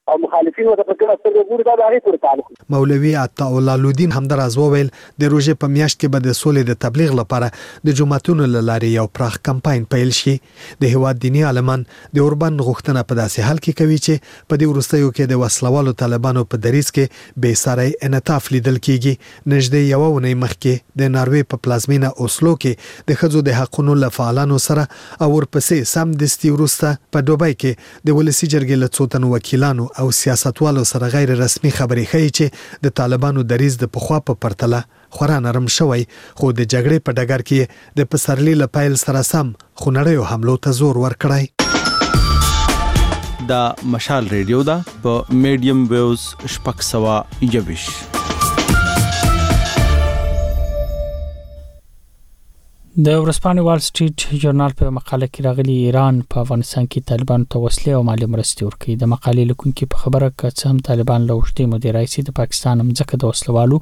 او مخالفین ورته په کومه سترګه ګوري دا د هغې پورې تعلق. مولوي عطاءالله لودین همداراز وویل د روژې په میاشت کې به د سولې د تبلیغ لپاره د جوماتونو له لارې یو پراخ کمپاین پیل شي. د هیواد دیني عالمان د اوربند غوښتنه په داسې حال کې کوي چې په دې وروستیو کې د وسلوالو طالبانو په دریځ کې بې ساری انعطاف لیدل کیږي. نږدې یوه اونۍ مخکې د ناروې په پلازمینه اوسلو کې د ښځو د حقونو له فعالانو سره او ورپسې سمدستي وروسته په دوبۍ کې د ولسي جرګې له څو تنو وکیلانو او سیاستوالو سره غیر رسمي خبرې ښیي چې د طالبانو دریځ د پخوا په پرتله خورا نرم شوی، خو د جګړې په ډګر کې د پسرلي له پیل سره سم خونړیو حملو ته زور ورکړی. دا مشال ریډیو دا په میډیم ویوز شپږ سوه یوویش. د ورځپاڼې وال سټریټ ژورنال په مقاله کې راغلي ایران په افغانستان کې طالبانو ته وسلې او مالي مرستې ورکوي. د مقالې لیکونکي په خبره که څه هم طالبان له اوږدې مودې راهیسې د پاکستان مځکه د وسلوالو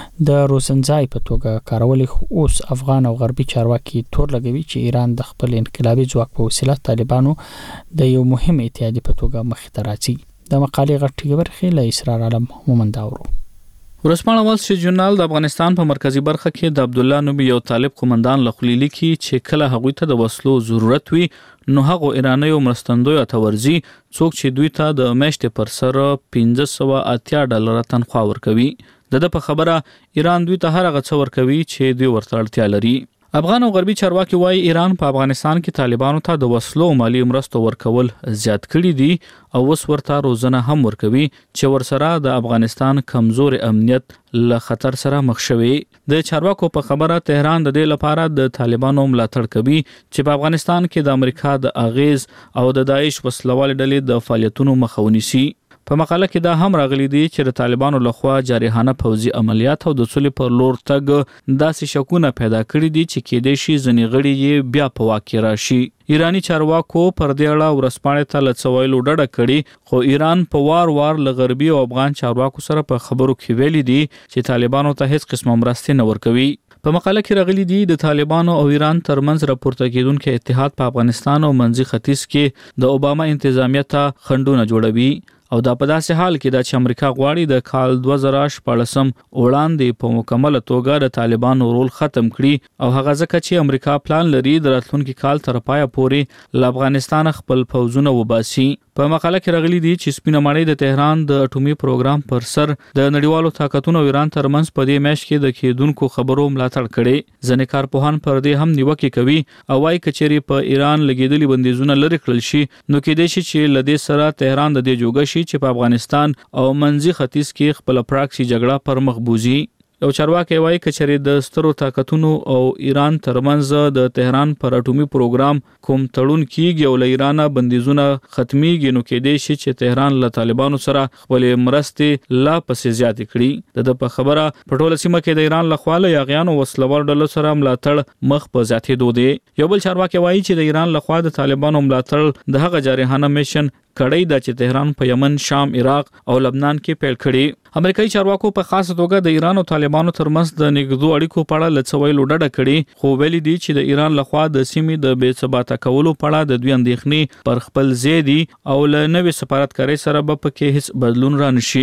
د روزنځای په توګه کارولې، خو اوس افغان او غربي چارواکي تور لګوي چې ایران د خپل انقلابي ځواک په وسیله طالبانو د یو مهم اتحادیې په توګه مخې ته راځي. د مقالې غټې برخې له اسرار عالم مومند اورو. ورځپاڼه وال سټریټ ژورنال د افغانستان په مرکزی برخه کې د عبد الله نومي یو طالب قومندان لخوا لیکي چې کله هغوی ته د وسلو ضرورت وي نو هغه ایرانیو مرستندوی ته ورځي څوک چې دوی ته د میاشتې پر سر پنځه سوه اتیا ډالر تنخواه ورکوي. د د په خبره ایران دوی ته هر هغه څه ورکوي چې دوی ورته اړتیا لري. افغان او غربي چارواکي وايي ایران په افغانستان کې طالبانو ته د وسلو او مالی مرستو ورکول زیات کړي دي او اوس ورته روزنه هم ورکوي چې ورسره د افغانستان کمزور امنیت له خطر سره مخ شوی. د چارواکو په خبره تهران د دې لپاره د طالبانو ملاتړ کوي چې په افغانستان کې د امریکا د اغیز او د داعش وسلوال ډلې د فعالیتونو مخه ونیسي. په مقاله کې دا هم راغلي دي چې د طالبانو لخوا جارحانه پوځي عملیات او د سولې پر لور تګ داسې شکونه پیدا کړي دي چې کېدای شي ځینې غړي یې بیا په واک کې راشي. ایرانی چارواکو پر دې اړه ورځپاڼې ته له څه ویلو ډډه کړې، خو ایران په وار وار له غربي او افغان چارواکو سره په خبرو کې ویلي دي چې طالبانو ته هیڅ قسمه مرستې نه ورکوي. په مقاله کې راغلي دي د طالبانو او ایران ترمنځ راپورته کېدونکي اتحاد په افغانستان او منځي ختیځ کې د اوباما انتظامیه ته خنډونه جوړوي او دا په داسې حال کې دا چې امریکا غواړي د کال دوه زره شپاړسم وړاندې په مکمله توګه د طالبانو رول ختم کړي او هغه ځکه چې امریکا پلان لري د راتلونکي کال تر پایه پورې له افغانستان خپل پوځونه وباسي. په مقاله کې راغلي دي چې سپینه ماڼۍ د تهران د اټومي پروګرام پر سر د نړیوالو طاقتونو او ایران ترمنځ په دې میاشت کې د کېدونکو خبرو ملاتړ کړي. ځینې کارپوهان پر دې هم نیوکې کوي او وايي کچېرې په ایران لګېدلي بندیزونه لرې کړل شي نو کېدای شي چې له دې سره تهران د دې جوګه شي چې په افغانستان او منځي ختیځ کې خپل پراکسي جګړه پر مخ بوزي. یو چارواکي وايي کچېرې د سترو طاقتونو او ایران ترمنځ د تهران پر اټومي پروګرام کوم تړون کیږي او له ایران بندیزونه ختميږي نو کېدای شي چې تهران له طالبانو سره خپل مرستې لا پسې زیات کړي. د په خبره په ټوله سیمه کې د ایران لخوا له یاغیانو وسلوال ډلو سره ملاتړ مخ په زیاتېدو دی. یو بل چارواکي وايي چې د ایران لخوا د طالبانو ملاتړ د هغه جارحانه میشن کړی دا چې تهران په یمن، شام، عراق او لبنان کې پیل کړي. امریکایي چارواکو په خاصه توګه د ایران او طالبانو ترمنځ د نږدې اړیکو په اړه لڅ ویلو ډډه کړي، خو ویلي دي چې د ایران لخوا د سیمې د بې ثباته کولو په اړه د دوی اندېښنې پر خپل ځای دي او له نوې سفارتکارۍ سره به پکې هیڅ بدلون را نشي.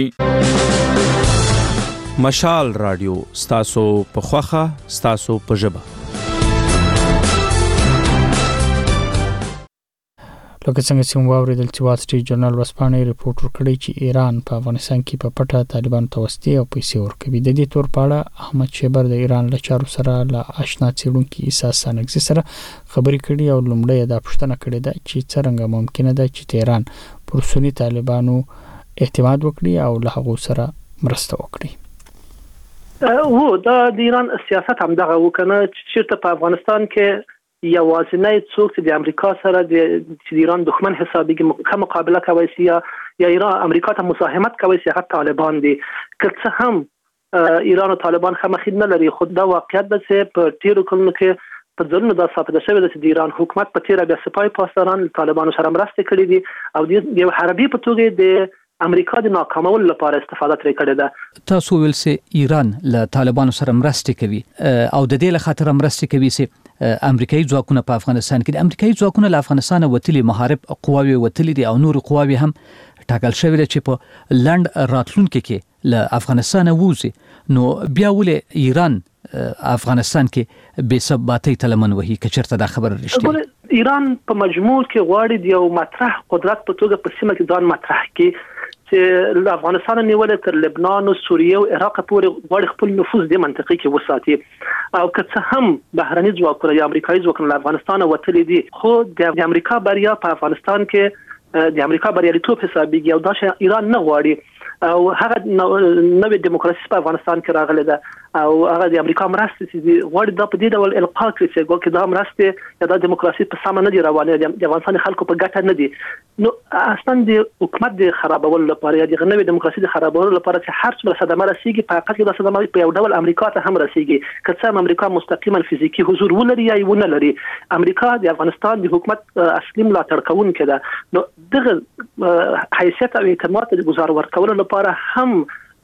مشال رادیو ستاسو په خوخه ستاسو په ژبه. لکه څنګه چې موږ واوریدل چې وال سټریټ ژورنال ورځپاڼې ریپورټ ورکړی چې ایران په افغانستان کې په پټه طالبانو ته وسلې او پیسې ورکوي. د دې تور په اړه احمد شیبر د ایران له چارو سره له آشنا څېړونکي عیسی سانګزي سره خبرې کړي او لومړی دا پوښتنه کړې ده چې څرنګه ممکنه ده چې تهران پر سني طالبانو اعتماد وکړي او له هغو سره مرسته وکړي. هو دا د ایران سیاست هم دغه وکنه چې په افغانستان کې یوازینی څوک چې د امریکا سره د ایران دښمن حسابيږي که مقابله کوي یا یا ایران امریکا ته مساهمت کوي هغه طالبان دي. که څه هم ایران او طالبان خمخید نه لري، خو دا واقعیت ده چې په تیرو کلونو کې په ځلونو دا ثابته شوې ده چې د ایران حکومت په تیره بیا سپاه پاسداران طالبانو سره مرسته کړې دي او د یو حربي په توګه د امریکا د ناکامولو لپاره استفاده ترې کړې ده. تاسو ویل چې ایران له طالبانو سره مرسته کوي او د دې له خاطر مرسته کوي چې امریکایي ځواکونه په افغانستان کې د امریکایي ځواکونه له افغانستان وتلي محارب قواوي وتلي دي او نور قواوي هم ټاکل شوی دی چې په لند راتلونکو کې له افغانستان ووزي نو بیا ولې ایران افغانستان کې بے ثباتۍ تلمن وهي کچرته دا خبر رښتیا ایران په مجموع کې غواړي د یو مطرح قدرت په توګه په سیمه کې ځان مطرح کړي چې افغانستان نیول تر لبنان او سوریه او عراق پورې غواړي خپل نفوذ د منطقې کې وساتي او که څه هم بهرني ځواکونه یا امریکایي ځواکونه افغانستان وتلي دي خو د امریکا بریا په افغانستان کې د امریکا بریالیتوب حسابيږي او دا شی ایران نه غواړي او هغه نوې دیموکراسي په افغانستان کې راغله ده او هغه د امریکا مرسته چې غواړي دا په دې ډول القا کړي چې ګویا دا مرسته یا د دیموکراسي په سم نه دی روانه د افغانستان خلکو په ګټه نه دي نو اصلا د حکومت د خرابولو لپاره یا د نوې دیموکراسي د خرابولو لپاره چې هر څومره صدمه رسیږي په حقیقت کې د صدمه په یو ډول امریکا ته هم رسیږي که څه امریکا مستقیما فزیکی حضور ولري یا ونه لري امریکا د افغانستان د حکومت اصلي ملاتړ کوونکی ده نو دغه حیثیت او اعتماد د گزار ورکولو لپاره هم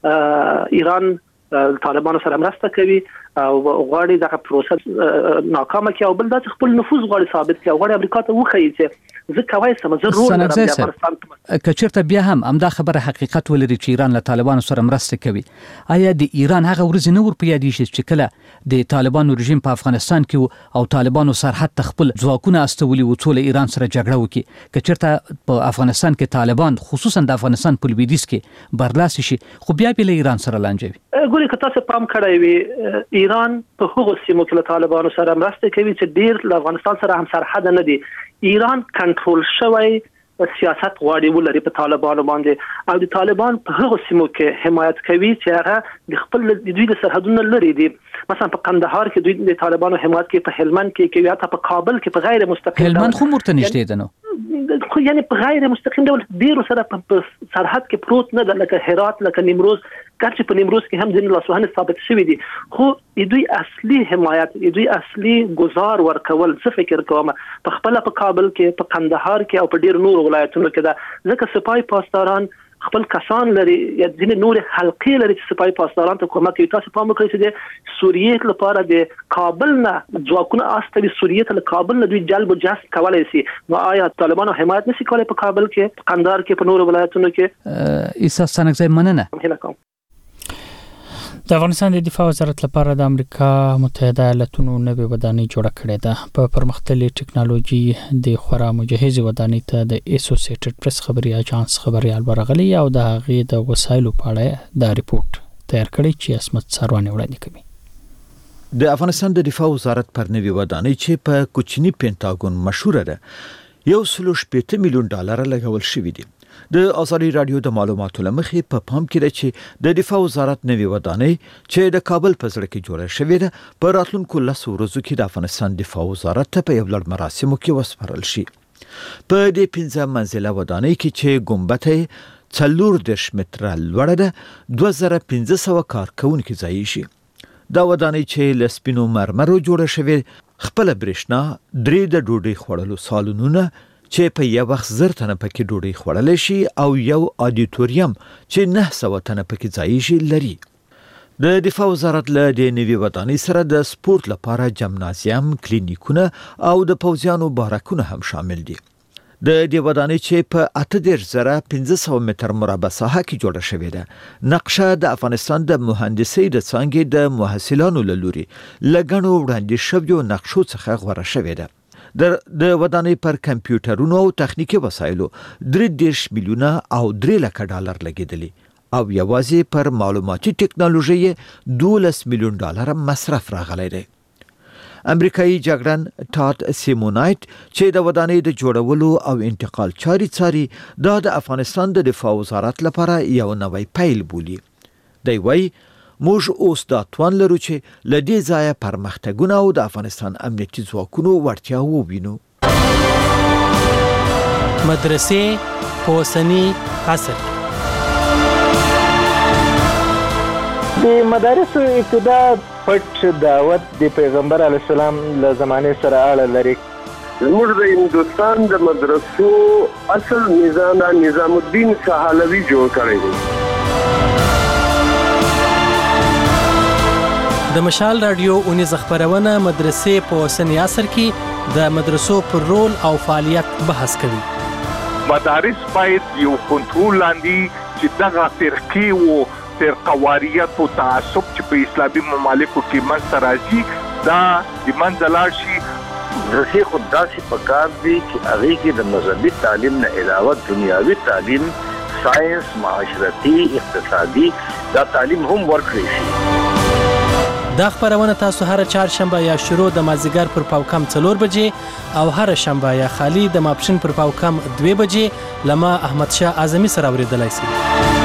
ایران طالبانو سره مرسته کوي او غواړي دغه پروسه ناکامه کړي او بل د خپل نفوذ غواړي ثابت کړي او غواړي امریکا ته وښيي چې زه کوي سم ضرور لرم د افغانستان کچرته بیا هم امدا خبره حقیقت ولري چې ایران له طالبانو سره مرسته کوي آیا د ایران هغه ورځ نه ور په یاد شي چې کله د طالبانو رژیم په افغانستان کې او طالبانو سرحد تخپل ځواکونه استولي و ټول ایران سره جګړه وکړي کچرته په افغانستان کې طالبان خصوصا د افغانستان په لویدیځ کې برلاسي شي خو بیا په ایران سره لانجوي ګوري که تاسو پام کړی وي ایران په هغو سیمو کې له طالبانو سره مرسته کوي چې ډیر له افغانستان سره هم سرحد نه دي ایران کنټرول شوی سیاست غواړي ولري په طالبانو باندې او د طالبان په هغو سیمو کې حمایت کوي چې هغه د خپل د دوی د سرحدونو لري دي مثلا په قندهار کې دوی د طالبانو حمایت کوي په هلمند کې کوي حتی په کابل کې په غیر مستقیم هلمند خو مرته نشته ده نو خو یعنی په غیر مستقیم ډول ډیرو سره په سرحد کې پروت نه ده لکه هرات لکه نیمروز کارچ په نیمروز کې هم ځینې لاسوهنې ثابت شوي دي خو دوی اصلي حمایت دوی اصلي گزار ورکول څه فکر کوم په خپل په کابل کې په قندهار کې او په ډیر نور ولایتونو کې ده ځکه سپای پاسداران خپل کسان لري یا ځینې نور حلقې لري چې سپای پاسداران ته کومک کوي تاسو په موقع کې د سوریې لپاره د کابل نه ځواکونه استوي سوریې ته کابل نه دوی جلب جذب کولای شي نو آیا طالبانو حمایت نشي کولای په کابل کې قندهار کې په نور ولایتونو کې ایسا سنګزای مننه د افغانستان د دفاع وزارت لپاره د امریکا متحده ایالاتونو نوې ودانۍ جوړه کړې ده په پرمختللي ټکنالوژي د خورا مجهزه ودانۍ ته د اسوسییټډ پریس خبري اژانس خبريال برغلي او د هغې د وسایلو په اړه د ریپورت تیار کړی چې اسمت سروانه وړاندې کوي د افغانستان د دفاع وزارت پر نوې ودانۍ چې په کوچني پینټاګون مشهور ده یو سلو شپږ میلیون ډالر لګول شوی دی د ازادي رادیو د معلوماتو لمخې په پام کې ده چې د دفاع وزارت نوې ودانۍ چې د کابل په زړه کې جوړه شوې ده په راتلونکو لس ورځو کې د افغانستان دفاع وزارت ته په یو لړ مراسمو کې وسپارل شي په دې پنځه منزله ودانۍ کې چې ګمبته څلور دېرش متره لوړه ده دوه زره پنځه سوه کارکونکي ځای شي دا ودانۍ چې له سپینو مرمرو جوړه شوې خپل برېښنا درې د ډوډۍ خوړلو سالونونه چې په یو وخت زر تنه پکې ډوډۍ خوړل شي او یو اډیټوریم چې نه سوه تنه پکې ځای شي لري د دفاع وزارت له دې نوې ودانۍ سره د سپورت لپاره جمنازیم کلینیکونه او د پوځیانو بارکونه هم شامل دي د دې ودانۍ چې په اته دېرش زره پنځه سوه متر مربع ساحه کې جوړه شوې ده نقشه د افغانستان د مهندسۍ د څانګې د محصلانو له لوري له ګڼو وړاندې شویو نقشو څخه غوره شوې ده د د ودانۍ پر کمپیوټرونو او تخنیکی وسایلو درې دېرش میلیونه او درې لکه ډالر لګیدلی او یوازې پر معلوماتي ټکنالوژي دولس میلیون ډالر مصرف راغلی دی امریکایي جګړن ټاټ سیمونایت چې د ودانۍ د جوړولو او انتقال چاري څاري دا د افغانستان د دفاع وزارت لپاره یو نوی پیل بولي دی وایي موږ اوس دا توان لرو چې له دې ځایه پرمختګونه او د افغانستان امنیتي ځواکونو وړتیا ووینو مدرسې په اوسني عصر د مدارسو ابتدا پټ دعوت د پیغمبر علیه السلام له زمانې سره اړه لري موږ د هندوستان د مدرسو اصل نظام نظام الدین سهالوي جوړ کړی دی د مشال رادیو اونیز خبرونه مدرسې په اوسنی عصر کې د مدرسو پر رول او فعالیت بحث کوي مدارس باید یو کنټرول لاندې چې دغه فرقې او فرقواریت او تعصب چې په اسلامي ممالکو کې منځته راځي دا د منځه لاړ شي. زه خو داسې پکار دی چې هغې کې د مذهبي تعلیم نه علاوه دنیاوي تعلیم، ساینس، معاشرتي، اقتصادي دا تعلیم هم ورکړی شي. دا خبرونه تاسو هر چهارشنبه یا شروع د مازیګر پر پاوکم څلور بجې او هر شنبه یا خالی د ماپښین پر پاوکم دوه بجې لما احمد شاه اعظمي سره اوریدلای شئ.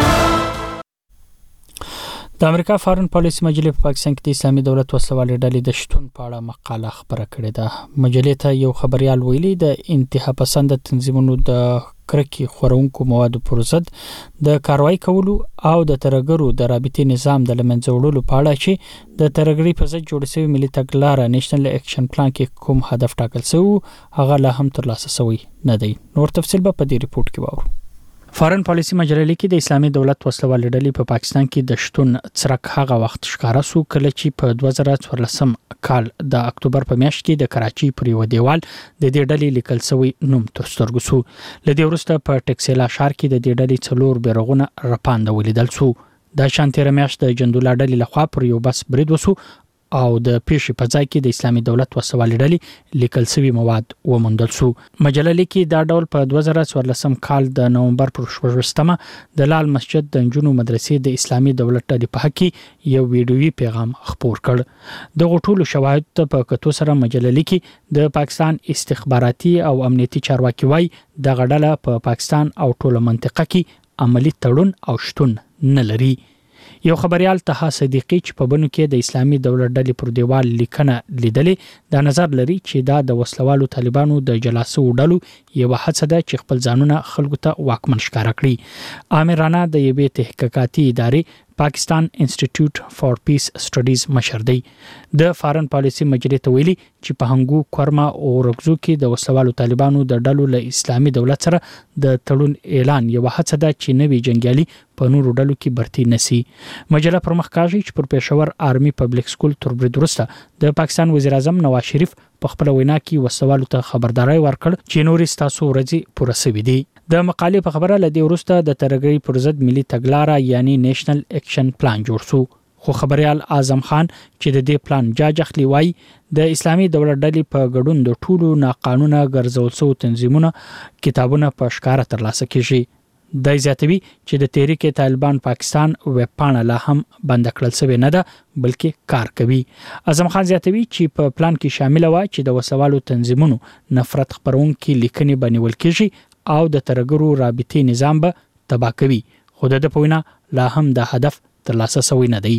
د امریکا فارن پالیسي مجلې په پاکستان کې د اسلامي دولت وسلوالې ډلې د شتون په اړه مقاله خبره کړې ده. مجلې ته یو خبريال ویلي د انتها پسند تنظیمونو د کرکې خورونکو موادو پر ضد د کاروایی کولو او د ترګرو د رابطې نظام د لمنځه وړلو په اړه چې د ترګري په ضد جوړ شوی ملي تګلارې نېشنل اکشن پلان کې کوم هدف ټاکل شوی هغه لا هم ترلاسه شوی نه دی. نور تفصیل به په دې ریپورت کې واورو. فارن پالیسي مجلې لیکي د اسلامي دولت وسلوالې ډلې په پاکستان کې د شتون څرک هغه وخت ښکارا سو کله چې په دوه زره څوارلسم کال د اکتوبر په میاشت کې د کراچي پر یو دیوال د دې ډلې لیکل شوی نوم تر سترګو سو. لدې وروسته په ټکسلا ښار کې د دې ډلې څلور بیرغونه رپاند ولیدل سو. د شانتیر میاشت د جندولا ډلې لخوا پر یو بس برید وسو او د پیښې په ځای کې د اسلامي دولت وسوالې ډلې لیکل شوی مواد وموندل شو. مجله لیکي دا ډول په دوه زره څوارلسم کال د نومبر پر شپږمه د لال مسجد د نجونو مدرسې د اسلامي دولت ډلې په حق کې یو ویډیوي پیغام خپور کړ. د غټولو شواهد په کتو سره مجله لیکي د پاکستان استخباراتي او امنیتي چارواکي وای د غډله په پاکستان او ټوله منطقه کې عملی تړون او شتون نه لري. یو خبريال ته صدیقی چې په بنو کې د اسلامي دولت ډلې پر دیوال لیکنه لیدلې دا نظر لري چې دا د وسلوالو طالبانو د جلاسو ډلو یو هڅه ده چې خپل ځانونه خلکو ته واکمن ښکارا کړي. عامر رانا د یوې تحقیقاتي ادارې پاکستان انسټیټیوټ فار پیس سټډیز مشر دی. د فارن پالیسي مجلې ته ویلي چې په هنګو کورما او رګزو کې د وسلوالو طالبانو د ډلو له اسلامي دولت سره د تړون اعلان یو هڅه ده چې نوي جنگیالي په نورو ډلو کې برتی نسی. مجله پرمخ کاږي چې پر پېښور آرمي پبلک سکول تر برید وروسته د پاکستان وزیر اعظم نواز شریف په خپل وینا کې وسوالو ته خبرداري ورکړ چې نورې ستاسو ورځي پوره شوې دي. د مقالې په خبره لدی وروسته د ترګری پر ضد ملي تګلارې یعنی نېشنل اکشن پلان جوړ شو. خو خبريال اعظم خان چې د دې پلان جاج اخلي وای د اسلامي دولت ډلې په ګډون د ټولو ناقانونه ګرځول شو تنظیمونه کتابونه په ښکارا ترلاسه کیږي. د زیاتوي چې د تحریک طالبان پاکستان ویب پاڼه لا هم بند کړل شوی نه ده بلکې کار کوي. اعظم خان زیاتوي چې په پلان کې شامل و چې د وسوالو تنظیمونو نفرت خبرونکو لیکنې بنول کیږي او د ترګرو رابطې نظام به تباہ کوي. خو د پوینا لا هم د هدف ترلاسه شوی نه دی.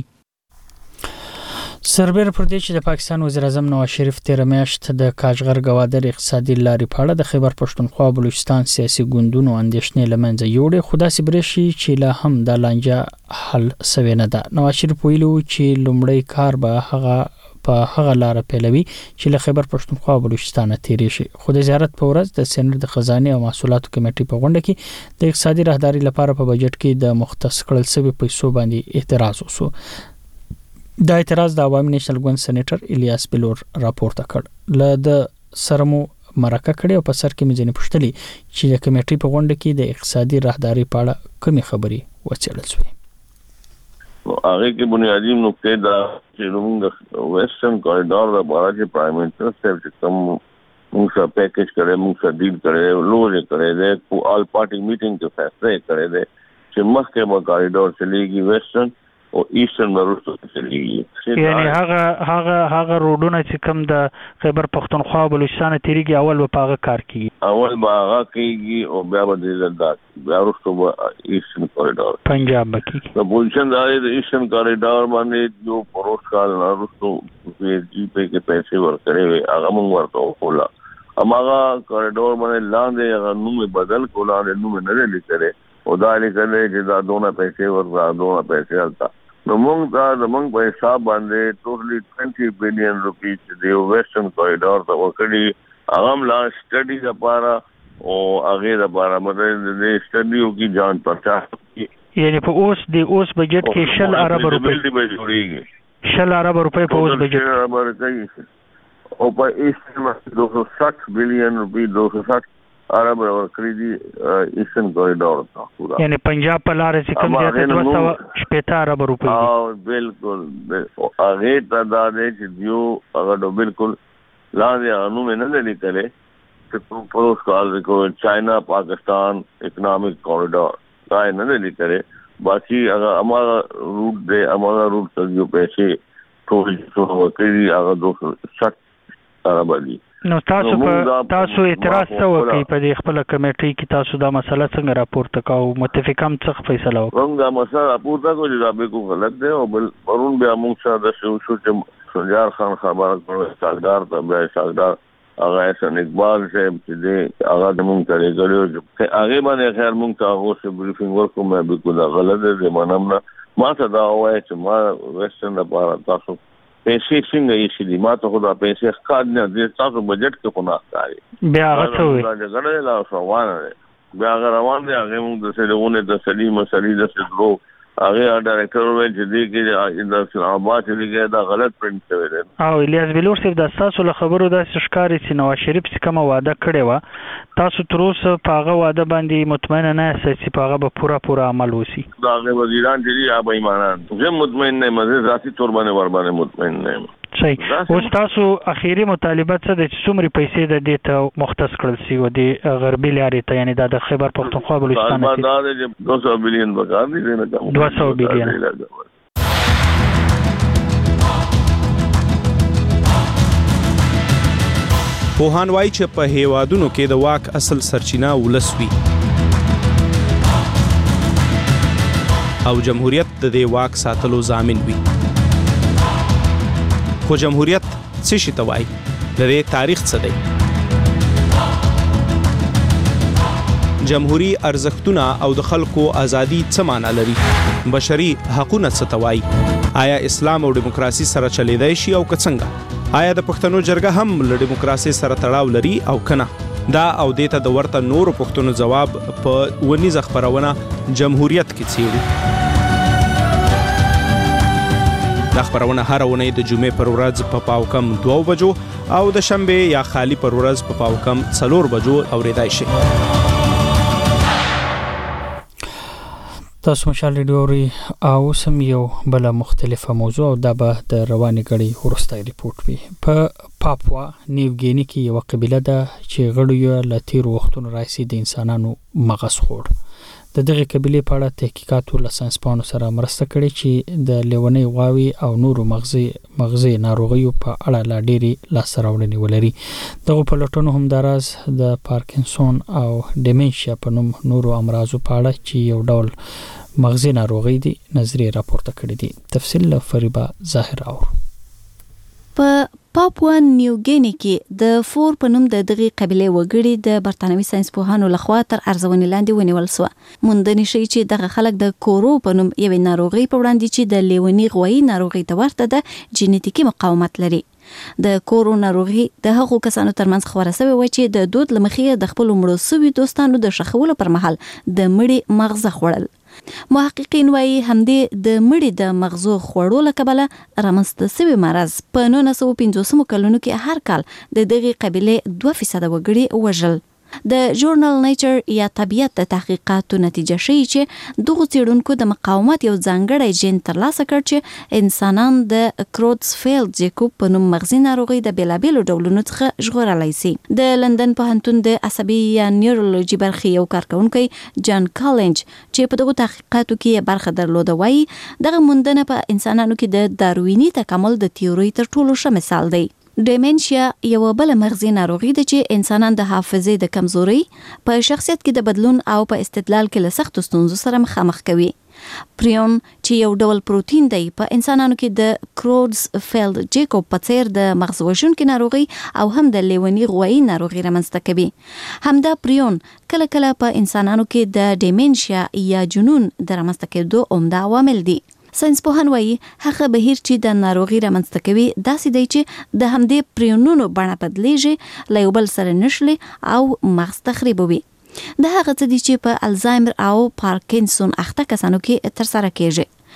سربېره پر دې چې د پاکستان وزیر اعظم نواز شریف تیر میاشت د کاجغر گوادر اقتصادي لارې په اړه د خیبر پښتونخوا بلوچستان سیاسي ګوندونو اندېښنې لمنځه یوړې خو داسې برېښي چې لا هم د لانجه حل شوی نه ده. نواز شریف ویلو چې لومړی کار به هغه په هغه لار پیلوي چې له خیبر پښتونخوا او بلوچستان تیرې شي. خو د زیارت په ورځ د سېنات د خزانه او محصولاتو کمیټې په غونډه کې د اقتصادي راهداري لپاره په بجټ کې د مختص کړل شوی پیسو باندې اعتراض وشو. دا اعتراض د عوامي نېشنل ګوند سېنیټر الیاس بلور راپورته کړ. له د سرمو مرکه کړي او په سر کې مې ځنې پوښتلې چې د کمیټې په غونډه کې د اقتصادي راهداري په اړه کومې خبرې وڅېړل شوې. هغه کې بنیادی نقطې دا چې موږ ویسټرن کوریډور لپاره چې پرایم منسٹر صاحب چې کوم موږ سره پیکیج کړی موږ سره ډیل کړی لوړ کړی دی په آل پارټي میټینګ کې فیصله کړی دی چې مخکې به کوریډور چلیږي ویسټرن او ایسټرن ورسته چلیږي. یعنی هغه هغه هغه روډونه چې کوم د خیبر پښتونخوا او بلوچستان تیریږي اول به هغه کار کوي اول به هغه کوي او بیا به د لداخ بیا ورسته به ایسټرن کوریډور پنجاب کې د پوزیشن د ایسټرن کوریډور باندې جو پروس کال ورسته په جی پی کې پیسې ورکړي وي هغه موږ ورته وکړو. هماغه کوریډور باندې لاندې هغه نوم بدل کول نه نوم نه لیکره او دا لیکل چې دا دونه پیسې ورکړه دونه پیسې التا نو موږ دا د موږ په حساب باندې ټوټلی twenty billion روپیز د ویسټرن کوریډور ته ورکړي. هغه لا سټډي لپاره او هغه لپاره مطلب د سټډیو کې ځان پرچا یعنی په اوس د اوس بجټ کې شل ارب روپۍ شل ارب روپۍ په اوس بجټ او په ایسټرن دو سو ساٹھ بلین روپۍ دو سو ساٹھ عرب ورکړي دي ایسن کوریډور ته پورا یعنی پنجاب په لار چې کوم ځای ته دوه سوه شپږ ارب روپۍ دي او بالکل هغه ته دا دی چې دیو هغه بالکل لاندې انو مې نه لیکلې چې په پروس کال کو چاینا پاکستان اکنامک کوریډور دا نه لیکلې باقي هغه اماغه روټ دی اماغه روټ ته جو پیسې ټول څو ورکړي هغه دوه سوه شپږ ارب دي. نو تاسو په تاسو اعتراض څه وکړي په دې خپل کمیټې کې تاسو دا مسله څنګه راپورته کاو متفقم څه فیصله وکړه؟ موږ دا مسله راپورته کوو چې دا به کو غلط دی او بل پرون بیا موږ سره د شو شو چې سنجار خان خبره کړو سالدار ته بیا سالدار هغه احسان اقبال صاحب چې دی هغه د موږ ته لګړو چې هغه باندې خیر موږ ته هغه څه بریفینګ ورکوم مې به کو دا غلط دی مانم نه ما ته دا وایي چې ما ویسټرن لپاره تاسو پیسې څنګه یې شي ما ته خدا پیسې ښکار نه دي تاسو بجټ کې کو نه ښکاري بیا هغه څه وي دا جګړه لا روانه ده بیا هغه روان دي هغه موږ د سلونه د سلیم سلی د سدرو هغه ډایرکټر ویل چې دی کې د اسلام آباد کې دا غلط پرنټ شوی دی او الیاس بلور صاحب د تاسو له خبرو د ښکاری چې نواز شریف څخه کوم وعده کړی و تاسو تر اوسه په هغه وعده باندې مطمئن نه یاست چې په هغه به پورا پورا عمل وشي؟ دا هغه وزیران چې یا به ایمانان زه مطمئن نه یم زه ذاتي تور باندې ور باندې مطمئن نه یم. صحیح. اوس تاسو اخیری مطالبه څه د څومره پیسې د دې ته مختص کړل سی و د غربي لارې ته یعنی د خیبر پختونخوا بلوچستان ته دا د دوه سوه بلین بکار دي نه کوم دوه سوه بلین. پوهان وایي چې په هیوادونو کې د واک اصل سرچینه ولس وي او جمهوریت د دې واک ساتلو ضامن وي. خو جمهوریت څه شي ته وایي؟ د دې تاریخ څه دی؟ جمهوری ارزښتونه او د خلکو ازادي څه معنی لري؟ بشري حقوقونه څه ته وایي؟ آیا اسلام او دیموکراسي سره چلیدای شي او که څنګه؟ آیا د پښتنو جرګه هم له دیموکراسي سره تړاو لري او کنه؟ دا او د ته د ورته نورو پښتنو جواب په ونیزه خبرونه جمهوریت کې څیړو. دا خبرونه هر ونې د جمعې پر ورځ په پاو کم دوه بجو او د شنبه یا خالی پر ورځ په پاو کم څلور بجو اوریدای شي. تاسو مشال ریډیوري او سم یو بل مختلفه موضوع او د به د رواني غړي ورستای ریپورت وي. په پاپوا نیوګینی کې یو قبيله ده چې غړي له تیر وختونو راځي د انسانانو مغز خور. د دغه قبيله په اړه تحقیقات ول ساينسپانو سره مرسته کړې چې د لیونی غواوي او نورو مغزي مغزي ناروغیو په اړه لا ډېری لاسراوړنې ولري. دغه په لټونو هم دراز د پارکینسون او ډیمنشیا په نوم نورو امراضو په اړه چې یو ډول مغزي ناروغي دي نظریه راپورته کړې دي. تفصیل له فریبا ظاهر اور. په پاپوا نیوګینی کې د فور په نوم د دغه قبيله وګړي د برتانوي ساينس پوهانو لخوا تر ارزونې لاندې ونیول شو. موندنې شي چې دغه خلک د کورو په نوم یو ناروغي په وړاندې چې د لیونی غوي ناروغي ته ورته ده جینیتیکي مقاومت لري. د کورو ناروغي د هغو کسانو ترمنځ خبره شوې و چې د دود لمخې د خپل مړو سوي دوستانو د شخولو پر مهال د مړي مغزه خوړل. محققین وایي همدې د مړي د مغزو خوړو له کبله رامنځته شوی مرض په نولس سوه پنځوس کلونو کې هر کال د دغه قبيله دوه فیصد وګړي وژل. د ژورنال نیچر یا طبیعت د تحقیقاتو نتیجه ښیي چې دغه څېړونکو د مقاومت یو ځانګړی جین ترلاسه کړ چې انسانان د کروډسفیلډ جیکوب په نوم مغزي ناروغي د بیلابیلو ډولونو څخه ژغورلی سي. د لندن پوهنتون د عصبي یا نیورولوژي برخې یو کارکونکی جان کالنج چې په دغه تحقیقاتو کې برخه درلوده وایي دغه موندنه په انسانانو کې د دارویني تکامل د تیوري تر ټولو ښه مثال دی. ډیمنشیا یو بل مغزي ناروغي ده چې انسانان د حافظې د کمزوري په شخصیت کې د بدلون او په استدلال کې له سختو ستونزو سره مخامخ کوي. پریون چې یو ډول پروتین دی په انسانانو کې د کروډسفیلډ جیکوب په څیر د مغز وژونکي ناروغي او هم د لیونی غوي ناروغي رامنځته کوي. همدا پریون کله کله په انسانانو کې د ډیمنشیا یا جنون د رامنځته کېدو عمده عوامل دي. ساينس پوهان وایي هغه بهیر چې د ناروغي رامنځته کوي داسې دی چې د همدې پریونونو بڼه بدلیږي له یو بل سره نښلي او مغز تخریبوي. د هغه څه دي چې په الزایمر او پارکینسون اخته کسانو کې ترسره کیږي.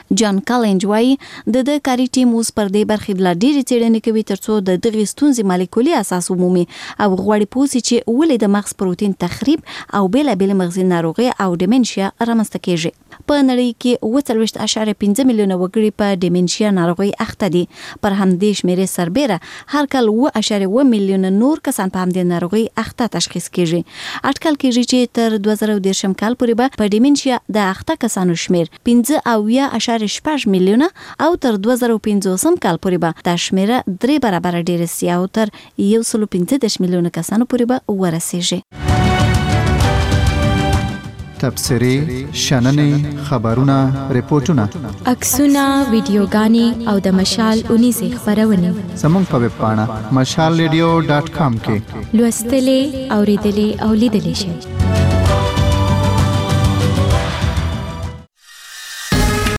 جان کالنج وايي د د کاری ټیم اوس پر دې برخې د ډېری څېړنې کوي ترڅو د دغه ستونزې مالیکولي اساس ومومي او غوړي پوسی چې ولې د مغز پروتین تخریب او بل بل مغزي ناروغي او ډیمنشیا رامنځته کیږي. په نړۍ کې اوه څلوېښت اعشاریه پنځه میلیونه وګړي په ډیمنشیا ناروغي اخته دي. پر همدې شمیرې سربېره هر کال اوه اعشاریه اوه میلیونه نور کسان په همدې ناروغي اخته تشخیص کیږي. اټکل کیږي چې تر دوه زره دېرشم کال پورې به په ډیمنشیا د اخته کسانو شمیر پنځه اویا اعشاریه شپږ میلیونه او تر دوه زره پنځوسم کال پورې به دا شمیره درې برابره ډیره سي او تر یو سل پنځه دېرش میلیونه کسانو پورې به ورسیږي. تبصرې، شننې، خبرونه، ریپورتونه، عکسونه، ویډیوګانې او د مشال اونیزې خبرونه زموږ په ویب پاڼه مشال ریډیو ډاټ کام کې لوستلې، اوریدلې او لیدلې شئ.